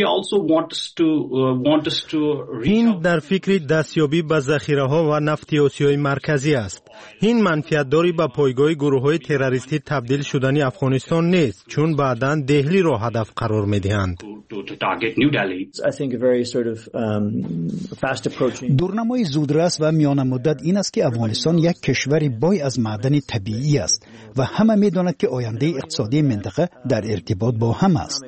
هند در فکر دستیابی به ذخیره‌ها و نفت آسیای مرکزی است. این منفعت‌داری به پایگاه گروه‌های تروریستی تبدیل شدن افغانستان نیست، چون بعداً دهلی را هدف قرار می‌دهند. دورنمای زودرس و میان مدت این است که افغانستان یک کشور بای از معدن طبیعی است و همه می‌دانند که آینده اقتصادی منطقه در ارتباط با هم است.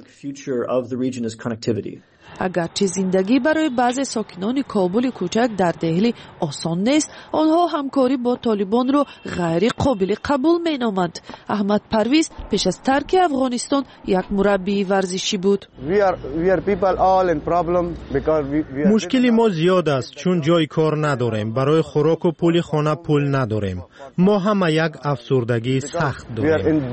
اگرچه زندگی برای بعضی ساکنان کابل کوچک در دهلی آسان نیست، آنها همکاری با طالبان را غیر قابل قبول مینامند. احمد پرویز پیش از ترک افغانستان یک مربی ورزشی بود. مشکلی ما زیاد است چون جای کار نداریم، برای خوراک و پول خانه پول نداریم. ما هم یک افسردگی سخت داریم.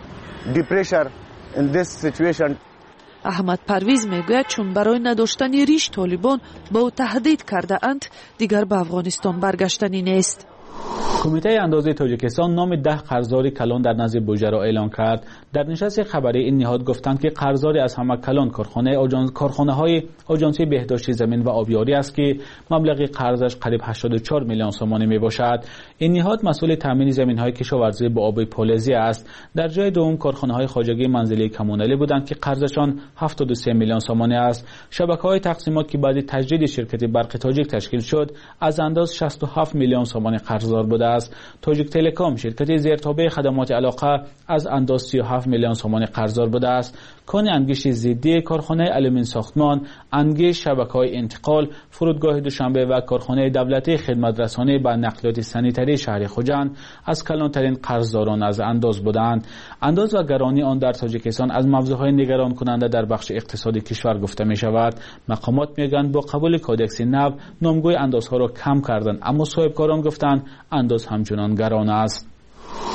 احمد پرویز میگوید چون برای نداشتن ریش طالبان با او تهدید کرده اند، دیگر به افغانستان برگشتنی نیست. کمیته اندازه تاجیکستان نام 10 قرضدار کلان در نزد بوجه را اعلام کرد. در نشست خبری این نهاد گفتند که قرضداری از همه کلان کارخانه‌های آژانسی بهداشت زمین و آبیاری است که مبلغ قرضش قریب 84 میلیون سومانی میباشد. این نهاد مسئول تامین زمین‌های کشاورزی با آب پولزی است. در جای دوم کارخانه‌های خواجگی منزلی کمونالی بودند که قرضشان 73 میلیون سومانی است. شبکه‌های تقسیمات که بعد تجدید شرکت برق تاجیک تشکیل شد از انداز 67 میلیون سومانی قرضدار بوده است. تاجیک تلکام شرکت زیرتابع خدمات علاقه از انداز 37 میلیون سومانی قرضدار بوده است. کان انگیش زیدی، کارخانه آلومین ساختمان، انگیش شبکه‌های انتقال، فرودگاه دوشنبه و کارخانه دولتی خدمت رسانی به نقلیات سانیتری شهر خوجند از کلانترین قرضداران از انداز بودند. انداز و گرانی آن در تاجیکستان از موضوعهای نگران کننده در بخش اقتصادی کشور گفته می شود. مقامات میگویند با قبول کودکس نو نامگوی اندازها را کم کردند، اما صاحبکاران گفتند انداز همچنان گران است.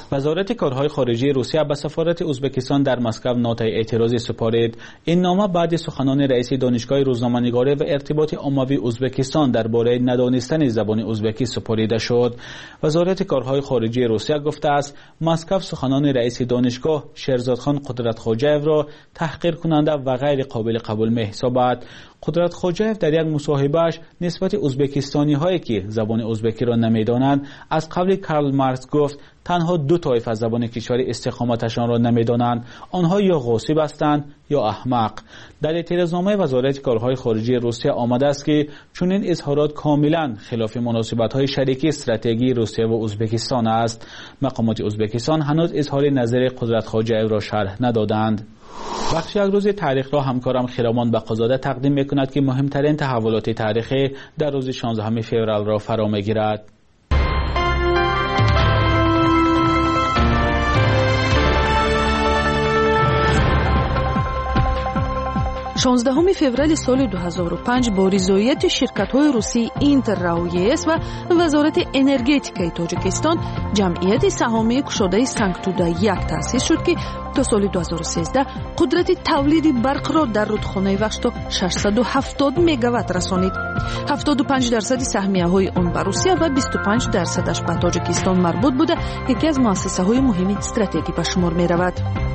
وزارت کارهای خارجه روسیه به سفارت ازبکستان در مسکو نوت اعتراضی سپارید. این نامه بعد سخنان رئیس دانشگاه روزنامه‌نگاری و ارتباط عمومی ازبکستان درباره ندانستن زبان ازبکی سپاریده شد. وزارت کارهای خارجه روسیه گفته است مسکو سخنان رئیس دانشگاه شیرزادخان قدرتخوجایف را تحقیر کننده و غیر قابل قبول می‌حسابد. قدرتخوجایف در یک مصاحبه‌اش نسبت ازبکستانی هایی که زبان ازبکی را نمی‌دانند از قول کارل مارکس گفت تنها دو طایفه از زبان کشور استقامتشان را نمی‌دانند، آنها یا غاصب هستند یا احمق. در اعتراضنامه وزارت کارهای خارجه روسیه آمده است که چنین اظهارات کاملا خلاف مناسبت‌های شریکی استراتژی روسیه و ازبکستان است. مقامات ازبکستان هنوز اظهار نظر قدرتخوجایف را شرح ندادند. بخش یک روز تاریخ را همکارم خیرامان بقازاده تقدیم می‌کند که مهمترین تحولات تاریخی در روز 16 فوریه را فرا می‌گیرد. 16 فеврали соли 2005 бо ризоияти ширкатҳои русии Интер, РАО, ЕС ва вазорати энергетикаи Тоҷикистон ҷамъияти саҳомии кушодаи Санктуда-1 таъсис шуд, ки то соли 2013 қудрати тавлиди барқро дар рудхонаи вахш то 670 мегаватт расонид. 75% саҳмияҳои он ба Русия ва 25%аш ба Тоҷикистон марбут буда, яке аз муассисаҳои муҳими стратегӣ ба шумор меравад.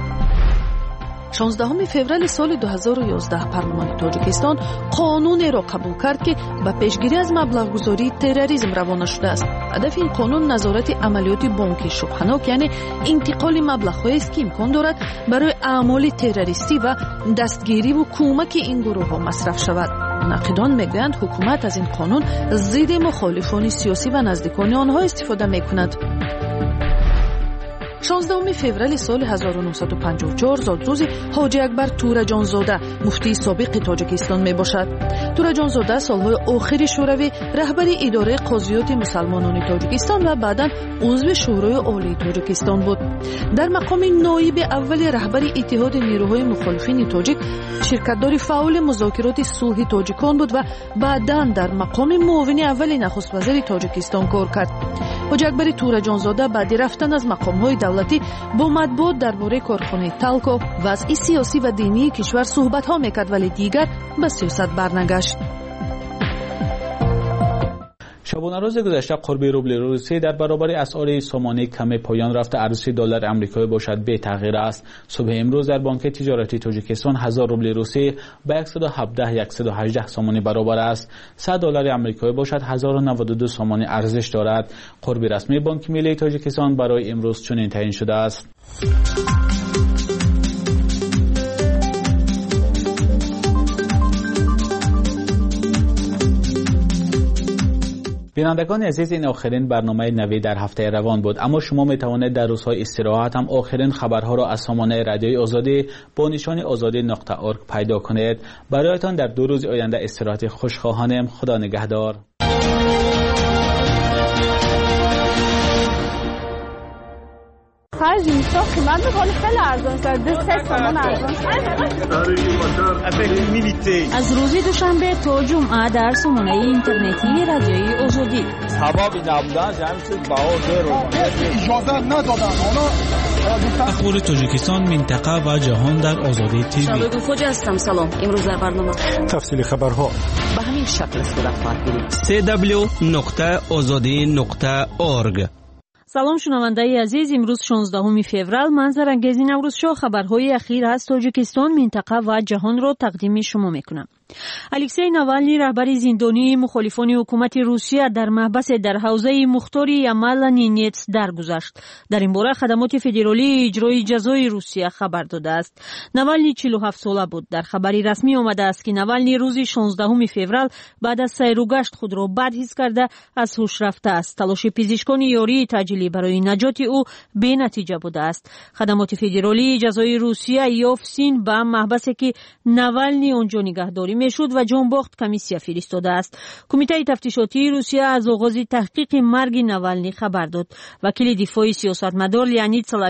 16 феврали соли 2011 парлумони Тоҷикистон қонунеро қабул кард, ки ба пешгирӣ аз маблағгузории терроризм равона шудааст. ҳадафи ин қонун назорати амалиёти бонки шубҳанок, яъне интиқоли маблағҳоест, ки имкон дорад барои аъмоли террористӣ ва дастгириву кӯмаки ин гурӯҳҳо масраф шавад. нақидон мегӯянд ҳукумат аз ин қонун зидди мухолифони сиёсӣ ва наздикони онҳо истифода мекунад. 16 феврали соли 1954 зодрӯзи ҳоҷи Акбар Тураҷонзода муфтии собиқи Тоҷикистон мебошад. Тураҷонзода солҳои охири шӯравӣ раҳбари идораи қозиёти мусалмонони Тоҷикистон ва баъдан узви шӯрои олии Тоҷикистон буд. дар мақоми ноиби аввали раҳбари иттиҳоди нерӯҳои мухолифини тоҷик ширкатдори фаъоли музокироти сулҳи тоҷикон буд ва баъдан дар мақоми муовини аввали нахуствазири Тоҷикистон кор кард. ҳоҷи Акбари Тураҷонзода баъди рафтан аз мақомҳои давлатӣ бо матбуот дар бораи корхонаи Талко вазъи сиёсӣ ва динии кишвар суҳбатҳо мекард, вале дигар ба сиёсат барнагашт. شبانه روز گذشته قرب روبل روسی در برابر اسعار سامانه کم پایان رفته ارزش دلار آمریکایی باشد به تغییر است. صبح امروز در بانک تجارتی تاجیکستان 1000 روبل روسی به 117 سامانه برابر است. 100 دلار آمریکایی باشد 1092 سامانه ارزش دارد. قرب رسمی بانک ملی تاجیکستان برای امروز چنین تعیین شده است. بینندگان عزیز، این آخرین برنامه نوی در هفته روان بود، اما شما می توانید در روزهای استراحت هم آخرین خبرها را از سامانه رادیوی آزادی با نشان azadi.org پیدا کنید. برایتان در 2 روز آینده استراحت خوش خواهانم. خدا نگهدار. خرج میشه قیمت ولی خیلی ارزان شده. 3 تومان ارزان از روز دوشنبه تا جمعه در سامانه اینترنتی رادیوی آزادی سبب نبودن جمعیت بها اجازه ندادن. اخبار تاجیکستان، منطقه و جهان در آزادی تیوی. شباب خوجا هستم. سلام. امروز در برنامه تفصیل خبرها به همین شکل صورت خواهد گرفت. www.azadi.org. سلام شنونده‌ای عزیز، امروز 16 فوریه منظرانگیز نوروز شو خبرهای اخیر از تاجیکستان، منطقه و جهان را تقدیم شما میکنم. الکسی ناوالنی رهبر زندانی مخالفان حکومت روسیه در محبس در حوزه مختاری یمال نینیتس درگذشت. در این باره خدمات فدرالی اجرای جزای روسیه خبر داده است. ناوالنی 47 ساله بود. در خبری رسمی آمده است که ناوالنی روز 16 فوریه بعد از سیر و گشت خود را بدحس کرده از هوش رفته است. تلاش پزشکان یاری تاجیلی برای نجات او بی نتیجه بوده است. خدمات فدرالی جزای روسیه یافسین به محبسی که ناوالنی آنجا نگهداری میشد و جان باخت کمیسیا فرستاده است. کمیته تفتیشاتی روسیه از آغاز تحقیق مرگ ناوالنی خبر داد. وکیل دفاعی سیاستمدار لیانید سلاویوف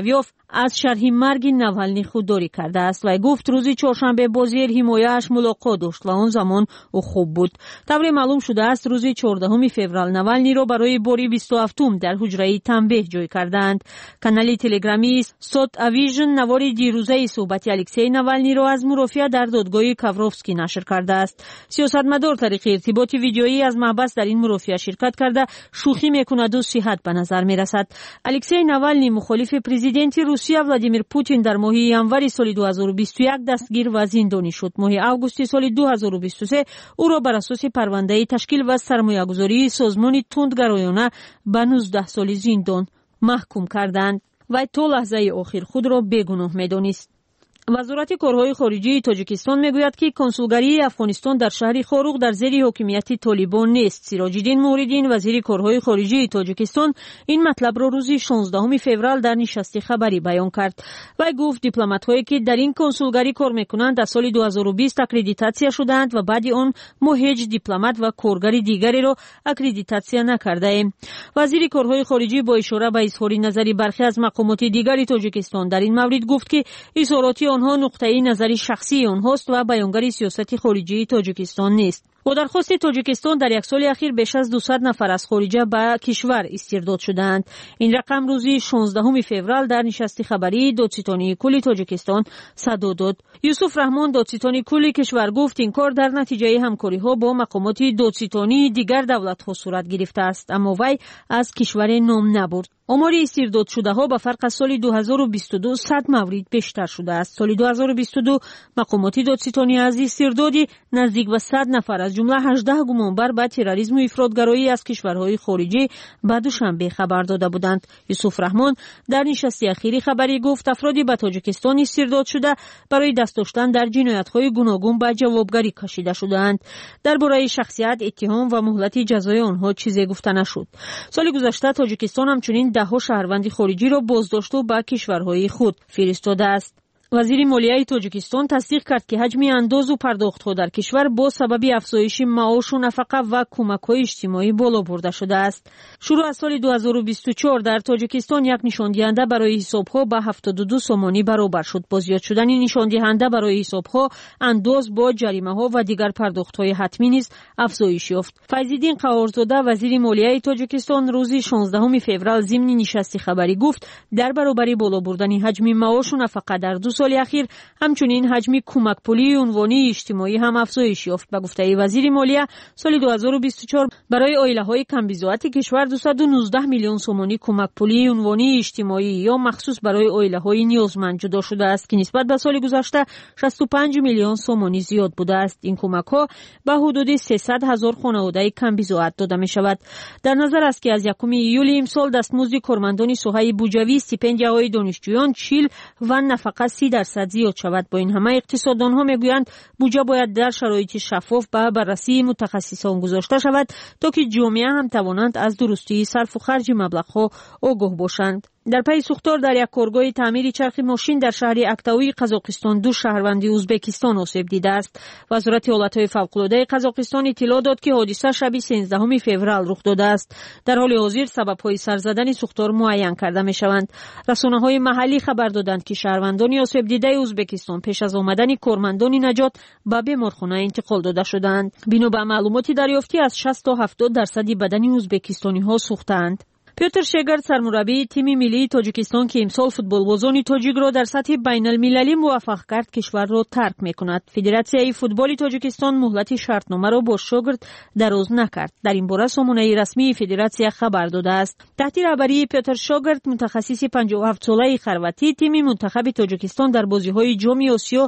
از شرح مرگ نوالنی خودداری کرده است و گفت روزی چهارشنبه با زیر حمایه‌اش ملاقات داشت و اون زمان او خوب بود. طوری معلوم شده است روزی 14 فوریه نوالنی را برای باری 27م در حجره تنبیه جای کردند. کانال تلگرامی سوت اویژن نواری دیروزه صحبت الکسی نوالنی را از مرافعه در دادگاه کاوروفسکی نشر کرده است. سیاستمدار طریق ارتباط ویدیویی از محبس در این مرافعه شرکت کرده شوخی میکند و صحت به نظر میرسد. الکسی نوالنی مخالف پرزیدنت روسیه ولادیمیر پوتین در ماه ینوری سال 2021 دستگیر و زندانی شد. ماه آگوست سال 2023 او را بر اساس پرونده تشکیل و سرمایه‌گذاری سازمان تندگرایانه به 19 سال زندان محکوم کردند و تا لحظه آخر خود را بیگناه می‌دانست. وزارت کارهای خارجه تاجیکستان میگوید که کنسولگری افغانستان در شهر خاروق در زیر حاکمیت طالبان نیست. سیراج‌الدین موریدین وزیر کارهای خارجه تاجیکستان این مطلب را روز 16 فوریه در نشست خبری بیان کرد و گفت دیپلمات‌هایی که در این کنسولگری کار میکنند در سال 2020 اکریدیتاسیا شدند و بعد آن ما هیچ دیپلمات و کارگر دیگری را اکریدیتاسیا نکرده ایم. وزیر کارهای خارجه با اشاره به اظهار نظری برخی از مقامات دیگر تاجیکستان در این مورد گفت که اظهارات آنها نقطه نظری شخصی آنهاست و بیانگر سیاست خارجی تاجیکستان نیست. با درخواست تاجیکستان در یک سال اخیر بیش از 200 نفر از خارجه به کشور استرداد شدند. این رقم روزی 16 فوریه در نشست خبری دادستانی کل تاجیکستان صدا داد. یوسف رحمان دادستانی کل کشور گفت این کار در نتیجه همکاری‌ها با مقامات دادستانی دیگر دولت‌ها صورت گرفته است، اما وی از کشور نام نبرد. آمار استرداد شده ها به فرق از سال 2022 100 مورد بیشتر شده است. سال 2022 مقامات دادستانی از استردادی نزدیک به 100 نفر از جمله 18 گمانبر به تروریسم و افراطگرایی از کشورهای خارجی به دوشنبه خبر داده بودند. یوسف رحمان در نشست اخیری خبری گفت افرادی به تاجیکستان استرداد شده برای دست داشتن در جنایت‌های گوناگون به جوابگری کشیده شدند. درباره شخصیت، اتهام و مهلت جزای آنها چیزی گفته نشد. سال گذشته تاجیکستان همچنین 10 شهروند خارجی را بازداشت و به کشورهای خود فرستاده است. وزیر مالیه تاجیکستان تصدیق کرد که حجم انداز و پرداخت‌ها در کشور با سبب افزایش معاش و نفقه و کمک‌های اجتماعی بالا برده شده است. شروع از سال 2024 در تاجیکستان یک نشاندهنده برای حساب‌ها به 72 سومانی برابر شد. با زیاد شدن نشاندهنده برای حساب‌ها، انداز با جریمه‌ها و دیگر پرداخت‌های حتمی نیز افزایش یافت. فیض‌الدین قهارزاده وزیر مالیه تاجیکستان روز 16 فوریه ضمن نشست خبری گفت در برابر بالا بردن حجم معاش و نفقه در 2 سال اخیر همچنین حجم کمک پولی عنوانی اجتماعی هم افزایش یافت. به گفته وزیر مالیه سال 2024 برای عائله‌های کم بضاعت کشور 219 میلیون سومانی کمک پولی عنوانی اجتماعی یا مخصوص برای عائله‌های نیازمند جدا شده است که نسبت به سال گذشته 65 میلیون سومانی زیاد بوده است. این کمک‌ها به حدود 300 هزار خانواده کم بضاعت داده می‌شود. در نظر است که از 1 ایول امسال دستمزد کارمندان ساحه بودجوی، استیپندیاهای دانشجویان 40 و نفقه 30% زیاد شود. با این همه اقتصاددانها میگویند بودجه باید در شرایط شفاف به بررسی متخصصان گذاشته شود تا که جامعه هم توانند از درستی صرف و خرج مبلغ‌ها آگاه باشند. در پی سوختار در یک کارگاه تعمیر چرخ ماشین در شهر اکتاوی قزاقستان 2 شهروند ازبکستان آسیب دیده است. وزارت حالت‌های فوق‌العاده قزاقستان اطلاع داد که حادثه شب 13 فوریه رخ داده است. در حال حاضر سبب‌های سر زدن سوختار معین کرده می‌شوند. رسانه‌های محلی خبر دادند که شهروندان آسیب دیده ازبکستان پیش از آمدن کارمندان نجات به بیمارخانه انتقال داده شدند. بنا به معلومات دریافتی از 60 تا 70% بدن ازبکستانی‌ها سوختند. پیوتر شگرد سرمربی تیم ملی تاجیکستان که امسال فوتبالبازان تاجیک را در سطح بین المللی موفق کرد کشور را ترک می‌کند. فدراسیون فوتبال تاجیکستان مهلت شرطنامه را با شگرد دراز نکرد. در این باره سامانه رسمی فدراسیون خبر داده است. تحت رهبری پیوتر شگرد متخصص 57 ساله خرواتی تیم منتخب تاجیکستان در بازی‌های جام آسیا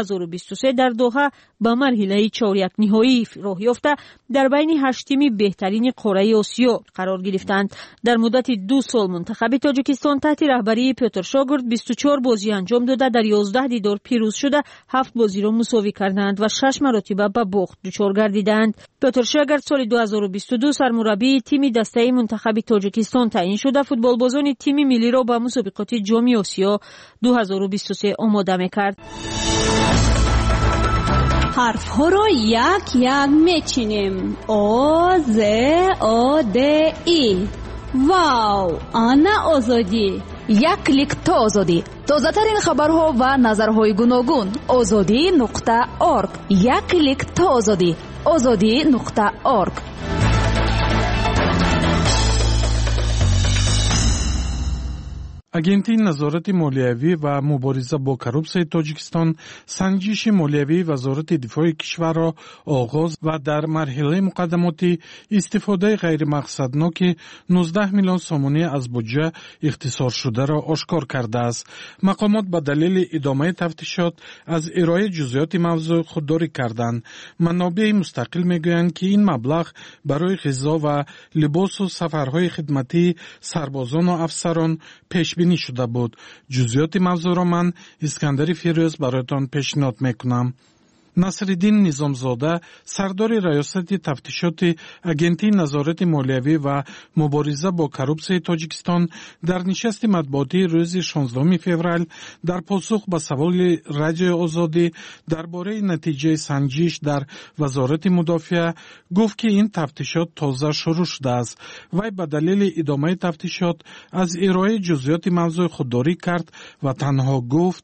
2023 در دوحه به مرحله چهاریک نهایی راه یافته در بین 8 تیم بهترین قاره آسیا قرار گرفتند. در مدت 2 سال منتخب تاجیکستان تحت رهبری پیوتر شگرد 24 بازی انجام داده، در 11 دیدار پیروز شده، 7 بازی را مساوی کردند و 6 مرتبه به باخت دچار گردیدند. پیوتر شگرد سال 2022 سرمربی تیم دسته منتخب تاجیکستان تعیین شده فوتبالبازان تیم ملی را به مسابقات جام آسیا 2023 آماده می‌کرد. حرف ها رو یک یک میچینیم. آ ز آ د ای. واو، آنا آزادی. як клик то озодӣ. тозатарин хабарҳо ва назарҳои гуногун. озодӣ.орг. як клик то озодӣ. озодӣ.орг. агентии назорати молиявӣ ва мубориза бо коррупсияи Тоҷикистон санҷиши молиявии вазорати дифои кишварро оғоз ва дар марҳилаи муқаддамоти истифодаи ғайримақсадноки 19 миллион сомонӣ аз буҷа ихтисоршударо ошкор кардааст. мақомот ба далели идомаи тафтишот аз ирояи ҷузъиёти мавзӯъ худдорӣ карданд. манобеи мустақил мегӯянд, ки ин маблағ барои ғизо ва либосу сафарҳои хидматии сарбозону афсарон пешбинӣ шуда буд. ҷузъиёти мавзӯъро ман Искандари Фирӯз бароятон пешниҳод мекунам. Насриддин Низомзода, сардори раёсати тафтишоти агентии назорати молиявӣ ва мубориза бо коррупсияи Тоҷикистон, дар нишасти матбуотии рӯзи 16 феврал дар посух ба саволи Радиои Озодӣ дар бораи натиҷаи санҷиш дар вазорати мудофиа гуфт, ки ин тафтишот тоза шурӯъ шудааст. Вай ба далели идомаи тафтишот аз ирояи ҷузъиёти мавзӯъ худдорӣ кард ва танҳо гуфт: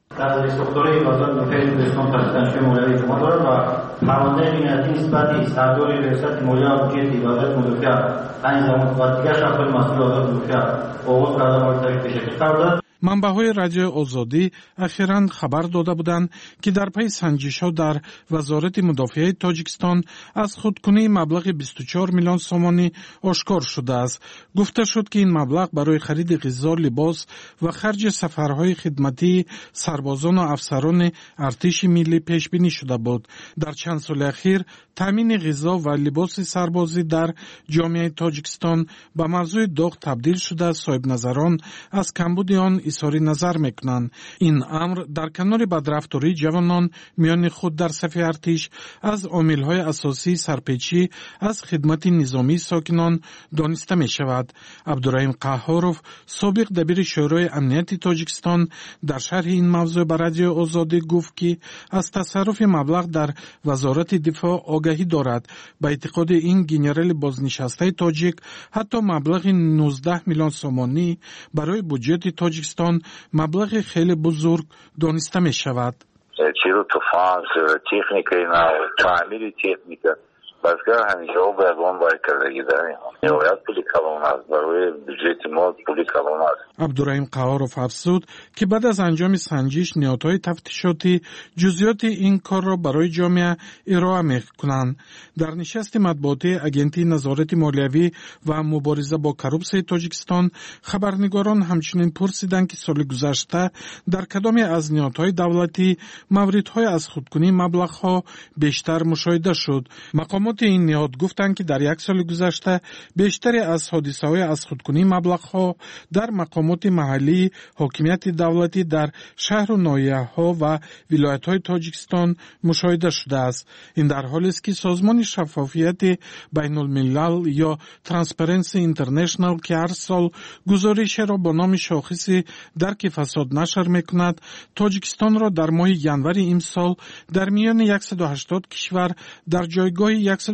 و پرونده بینتی نسبتی سرداری ریاست مالی و بودجه وزارت مدافع این زمان و دیگر شخص مسئول وزارت مدافع آغاز کرده مورد تشکیل کرده. манбаъҳои Радиои Озодӣ ахиран хабар дода буданд, ки дар пайи санҷишҳо дар вазорати мудофиаи Тоҷикистон аз худкунии маблағи 24 миллион сомонӣ ошкор шудааст. гуфта шуд, ки ин маблағ барои хариди ғизо, либос ва харҷи сафарҳои хидматии сарбозону афсарони артиши миллӣ пешбинӣ шуда буд. дар чанд соли ахир таъмини ғизо ва либоси сарбозӣ дар ҷомеаи Тоҷикистон ба мавзӯи доғ табдил шуда, соҳибназарон аз камбуди он изҳори назар мекунанд. ин амр дар канори бадрафтории ҷавонон миёни худ дар сафи артиш аз омилҳои асосии сарпечӣ аз хидмати низомии сокинон дониста мешавад. абдураҳим қаҳҳоров, собиқ дабири шӯрои амнияти Тоҷикистон, дар шарҳи ин мавзӯъ ба Радиои Озодӣ гуфт, ки аз тасарруфи маблағ дар вазорати дифоъ огаҳӣ дорад. ба эътиқоди ин генерали бознишастаи тоҷик, ҳатто маблағи 19 миллион сомонӣ барои буҷети Тоҷикистон маблағи хеле бузург дониста мешавад. چیرو طوفان تکنیکی نه تعمیری تکنیکا بازگاه همیشه او باید اون باید کردگی داریم نهایت پولی کلان است برای بجت ما پولی کلان است. عبدالرحیم قهارов افزود که بعد از انجام سنجش نهادهای تفتیشاتی جزئیات این کار را برای جامعه ارائه می‌کنند. در نشست مطبوعاتی اگنتی نظارت مالیوی و مبارزه با کروپسیای تاجیکستان خبرنگاران همچنین پرسیدند که سال گذشته در کدام از نهادهای دولتی موردهای از خودکنی مبلغ‌ها بیشتر مشاهده شد. مقامات این نهاد گفتند که در یک سال گذشته بیشتری از حادثه‌های از خودکنی مبلغ‌ها در مقامات محلی حاکمیت دولتی در شهر و ناحیه‌ها و ولایت‌های تاجیکستان مشاهده شده است. این در حالی است که سازمان شفافیت بین‌الملل یا ترانسپرنسی اینترنشنال که هر سال گزارش را با نام شاخص درک فساد نشر می‌کند، تاجیکستان را در ماه ینور امسال در میان 180 کشور در جایگاه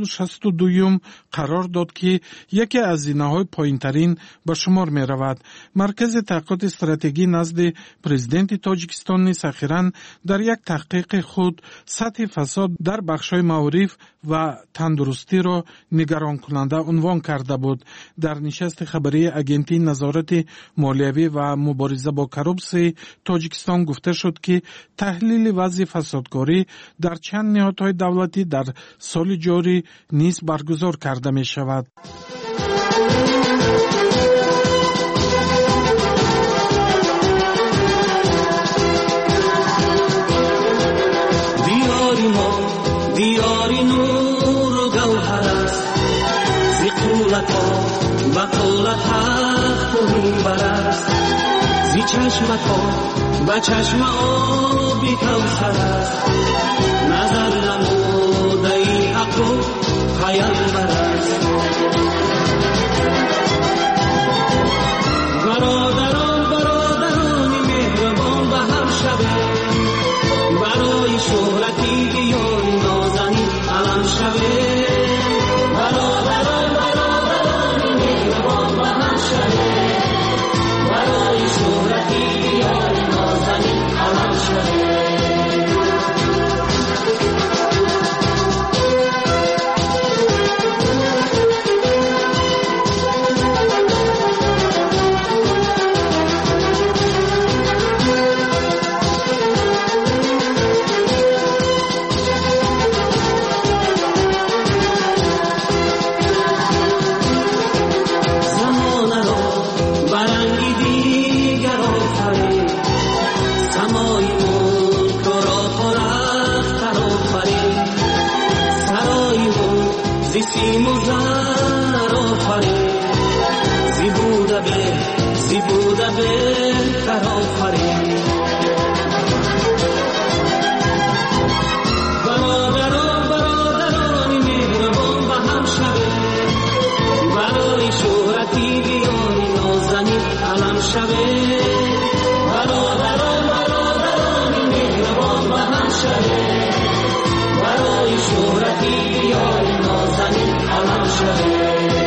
162 قرار داد که یکی از زینه‌های پایین‌ترین به شمار می‌رود. مرکز تحقیقات استراتژی نزد پرزیدنت تاجیکستان نیز اخیراً در یک تحقیق خود سطح فساد در بخش‌های معارف و تندرستی را نگران کننده عنوان کرده بود. در نشست خبری اگنتی نظارت مالیوی و مبارزه با کروپسی تاجیکستان گفته شد که تحلیل وضع فسادکاری در چند نهادهای دولتی در سال جاری نیز برگزار کرده می شود. دیاری نور و گوهر است زی قولت ها و قولت حق و میبر است زی چشمت ها و چشم آبی کوثر است نظر نموده ای حق و پیامبر است برادران مهربان به هم شبه برای شهرتی دیاری نازنی علم شبه برادران مهربان به هم شبه برای شهرتی زیبوده بهتر آفرین برادران مهربان و هم شوه برای شهرتی بیانی نازنین علم شوه برادران مهربان و هم شوه برای شهرتی بیانی نازنین علم شوه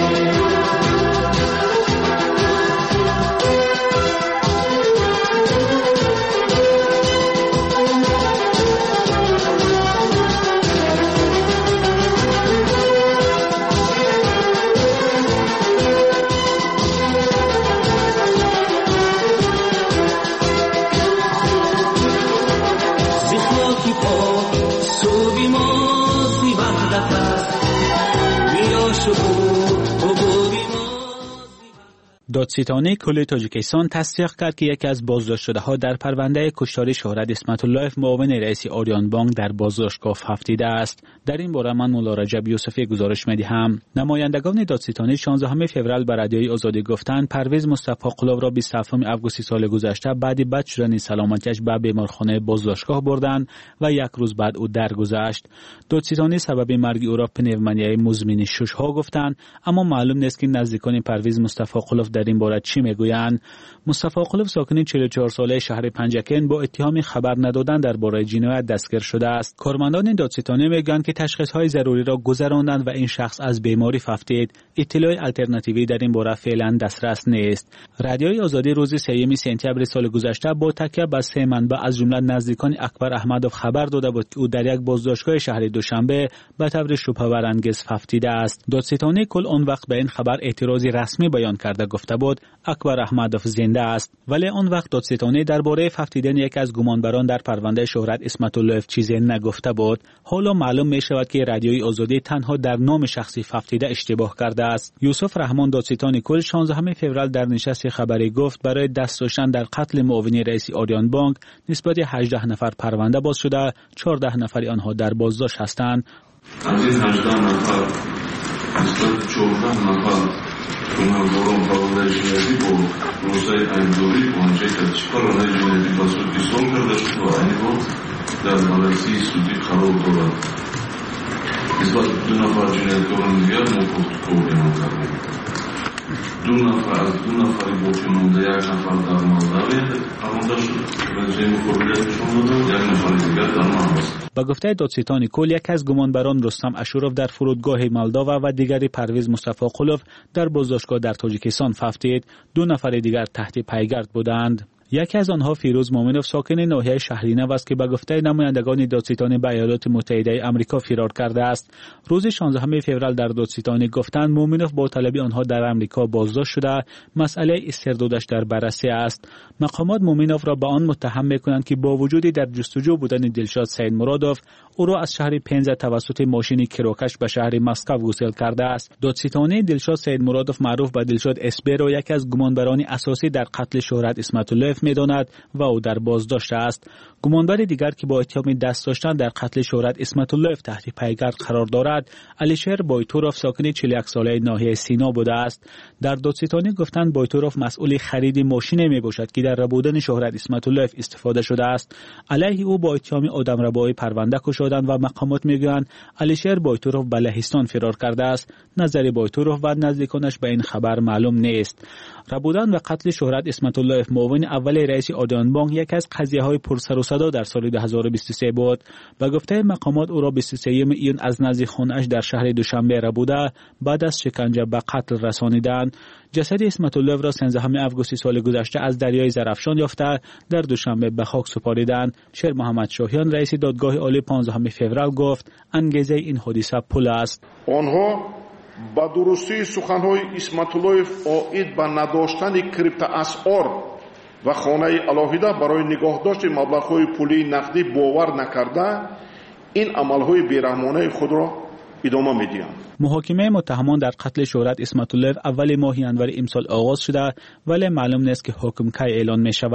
دادستانی کل تاجیکستان تصدیق کرد که یکی از بازداشت شده ها در پرونده کشتار شهرت اسمت الله معاون رئیس آریان بانک در بازداشتگاه هفتیده است. در این باره من مولا رجب یوسفی گزارش می‌دهم. نمایندگان دادستانی 16 فوریه به رادیوی آزادی گفتند پرویز مصطفی قلاب را 27 آگوست سال گذشته بعد بد شدن سلامتیش به بیمارخانه بازداشتگاه بردند و یک روز بعد او درگذشت. دادستانی سبب مرگ او را پنومونیای مزمن شش‌ها گفتند، اما معلوم نیست که نزدیکان پرویز مصطفی قلاب در این باره چی میگویند. مصطفی قلاب ساکن 44 ساله شهر پنجکن با اتهام خبر ندادن درباره جنایت دستگیر شده است. کارمندان دادستانی میگویند که تشخیص‌های ضروری را گذراندند و این شخص از بیماری ففتید. اطلاع آلترناتیوی در این باره فعلا دسترس نیست. رادیوی آزادی روز 3 سپتامبر سال گذشته با تکیه بر 3 منبع از جمله نزدیکان اکبر احمدوف خبر داده بود که او در یک بازداشتگاه شهر دوشنبه به طور شبهه‌انگیز ففتیده است. دادستانی کل آن وقت به این خبر اعتراضی رسمی بیان کرده گفته بود اکبر احمدوف زنده است، ولی آن وقت دادستانی درباره ففتیدن یک از گمانبران در پرونده شهرت اسمت الله چیزی نگفته بود. حالا معلوم می شود که رادیوی آزادی تنها در نام شخصی ففتیده اشتباه کرده است. یوسف رحمان دادستانی کل 16 فوریه در نشست خبری گفت برای دست داشتن در قتل معاون رئیس آریان بانک نسبت 18 نفر پرونده باز شده، 14 نفر آنها در بازداشت هستند. از این 18 نفر نسبت 14 نفر گمانباران پرونده جنایتی با روزهای ایمداری پانچه کرد پرونده جنایتی با سود ایصال کرده شد و این رو در بررسی سودی قرار دارد. نسبت 2 نفر جنایتکاران دیگر موقوف اعلام کردیم. 2 نفر از 2 نفر باقی مانده 1 نفر در مالداری پرونده شد و جای مقابلیتشان داده 1 نفر دیگر در مالداری است. با گفته دادستانی کل یک از گمانبران رستم اشوروف در فرودگاه مالداوا و دیگری پرویز مصطفی قلوف در بازداشتگاه در تاجیکستان ففتید. 2 نفر دیگر تحت پیگرد بودند. یکی از آنها فیروز مومنوف ساکن ناحیه شهرینو است که به گفته نمایندگان دادستانی به ایالات متحده آمریکا فرار کرده است. روز 16 فوریه در دادستانی گفتند مومنوف با طلب آنها در آمریکا بازداشت شده، مسئله استردادش در بررسی است. مقامات مومنوف را به آن متهم می‌کنند که با وجود در جستجو بودن دلشاد سید مرادوف او را از شهر پنزه توسط ماشین کروکش به شهر مسکو گسیل کرده است. دادستانی دلشاد سید مرادوف معروف به دلشاد اسبی را یکی از گمانبران اساسی در قتل شهرت اسمت الله می‌داند و او در بازداشت است. گمانبر دیگر که با اتهام دست داشتن در قتل شهرت اسمت الله تحت پیگرد قرار دارد علیشهر بایتوروف ساکن 41 ساله ناحیه سینا بوده است. در دادستانی گفتند بایتوروف مسئول خرید ماشین میباشد که در ربودن شهرت اسمت الله استفاده شده است. علیه او با اتهام آدمربایی پرونده گشودند و مقامات میگویند علیشهر بایتوروف به لهستان فرار کرده است. نظر بایتوروف و نزدیکانش به این خبر معلوم نیست. ربودن و قتل شهرت اسمت الله معاون اول رئیس آریان بانک یک از قضیه‌های پرسر و صدا در سال 2023 بود. به گفته مقامات او را 23 ایون از نزد خانه‌اش در شهر دوشنبه ربوده بعد از شکنجه به قتل رسانیدند. جسد اسمت الله را 13 آگوست سال گذشته از دریای زرافشان یافته در دوشنبه به خاک سپاریدند. شیر محمد شاهیان رئیس دادگاه عالی 15 فوریه گفت انگیزه این حادثه پول است. آنها با درستی سخن‌های اسمت الله عاید به نداشتن کریپتواسعار و خانه الهیده برای نگاهداشت مبلغ‌های پولی نقدی باور نکرده این عمل‌های بی‌رحمانه خود را ادامه می‌دهند. محاکمه متهمان در قتل شهرت اسمت الله اول ماه ینور امسال آغاز شده ولی معلوم نیست که حکم کی اعلان می‌شود.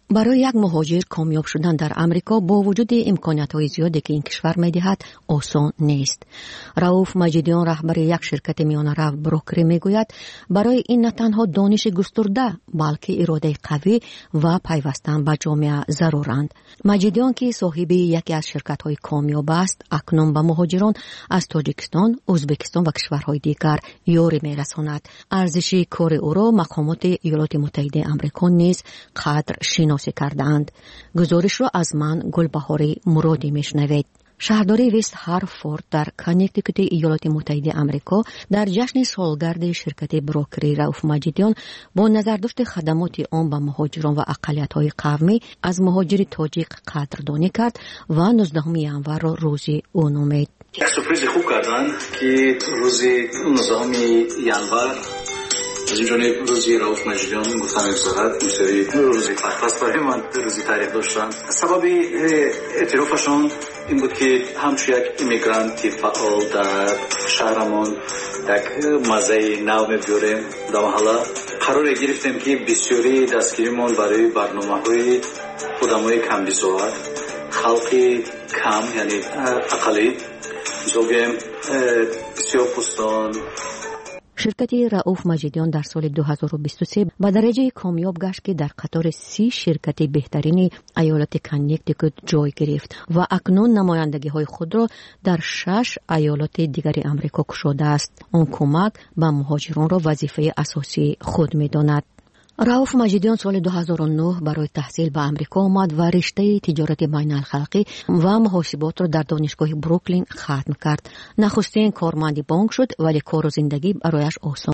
برای یک مهاجر کامیاب شدن در امریکا با وجود امکانات‌های زیادی که این کشور می‌دهد آسان نیست. رؤوف مجیدیان رهبر یک شرکت میانه‌رو بروکری میگوید برای این نه تنها دانش گسترده بلکه اراده قوی و پیوستن به جامعه ضرورند. مجیدیان که صاحب یکی از شرکت‌های کامیاب است اکنون به مهاجران از تاجیکستان، ازبکستان و کشورهای دیگر یاری می‌رساند. ارزش کار او را مقامات ایالات متحده آمریکا نیز قدر شناسی کردند. گزارش را از من گلبهاری مرادی میشنوید. شهردار وست هارفورد در کانکتیکوت ایالات متحده آمریکا در جشن سالگرد شرکت بروکری رؤوف مجیدیان با نظرداشت خدمات آن به مهاجران و اقلیت‌های قومی از مهاجر تاجیک قدردانی کرد و 19 ژانویه را روز او نامید. یک سورپرایز خوب کردن که روز 19 ژانویه از این جانب روزی رؤوف مجیدیان گفتن بگذارد این روزی فرق برای من روزی تاریخ داشتن. سبب اعترافشان این بود که همچو یک امیگرانتی فعال در شهرمان یک مزه نو می‌بیاریم. در حالا قرار گرفتیم که بسیاری دستگیریمان برای برنامه‌های آدم‌های کم بساعت خلقی کم یعنی اقلی زوگیم سیاه‌پوستان. شرکت رؤوف مجیدیان در سال 2023 به درجه کامیاب گشت که در قطار 30 شرکت بهترین ایالت کانکتیکوت جای گرفت و اکنون نمایندگی‌های خود را در 6 ایالت دیگر آمریکا گشوده است. آن کمک به مهاجران را وظیفه اساسی خود می‌داند. رؤوف مجیدیان سال 2009 برای تحصیل به آمریکا آمد و رشته تجارت بین الخلقی و محاسبات را در دانشگاه بروکلین ختم کرد. نخستین کارمند بانک شد ولی کار و زندگی برایش آسان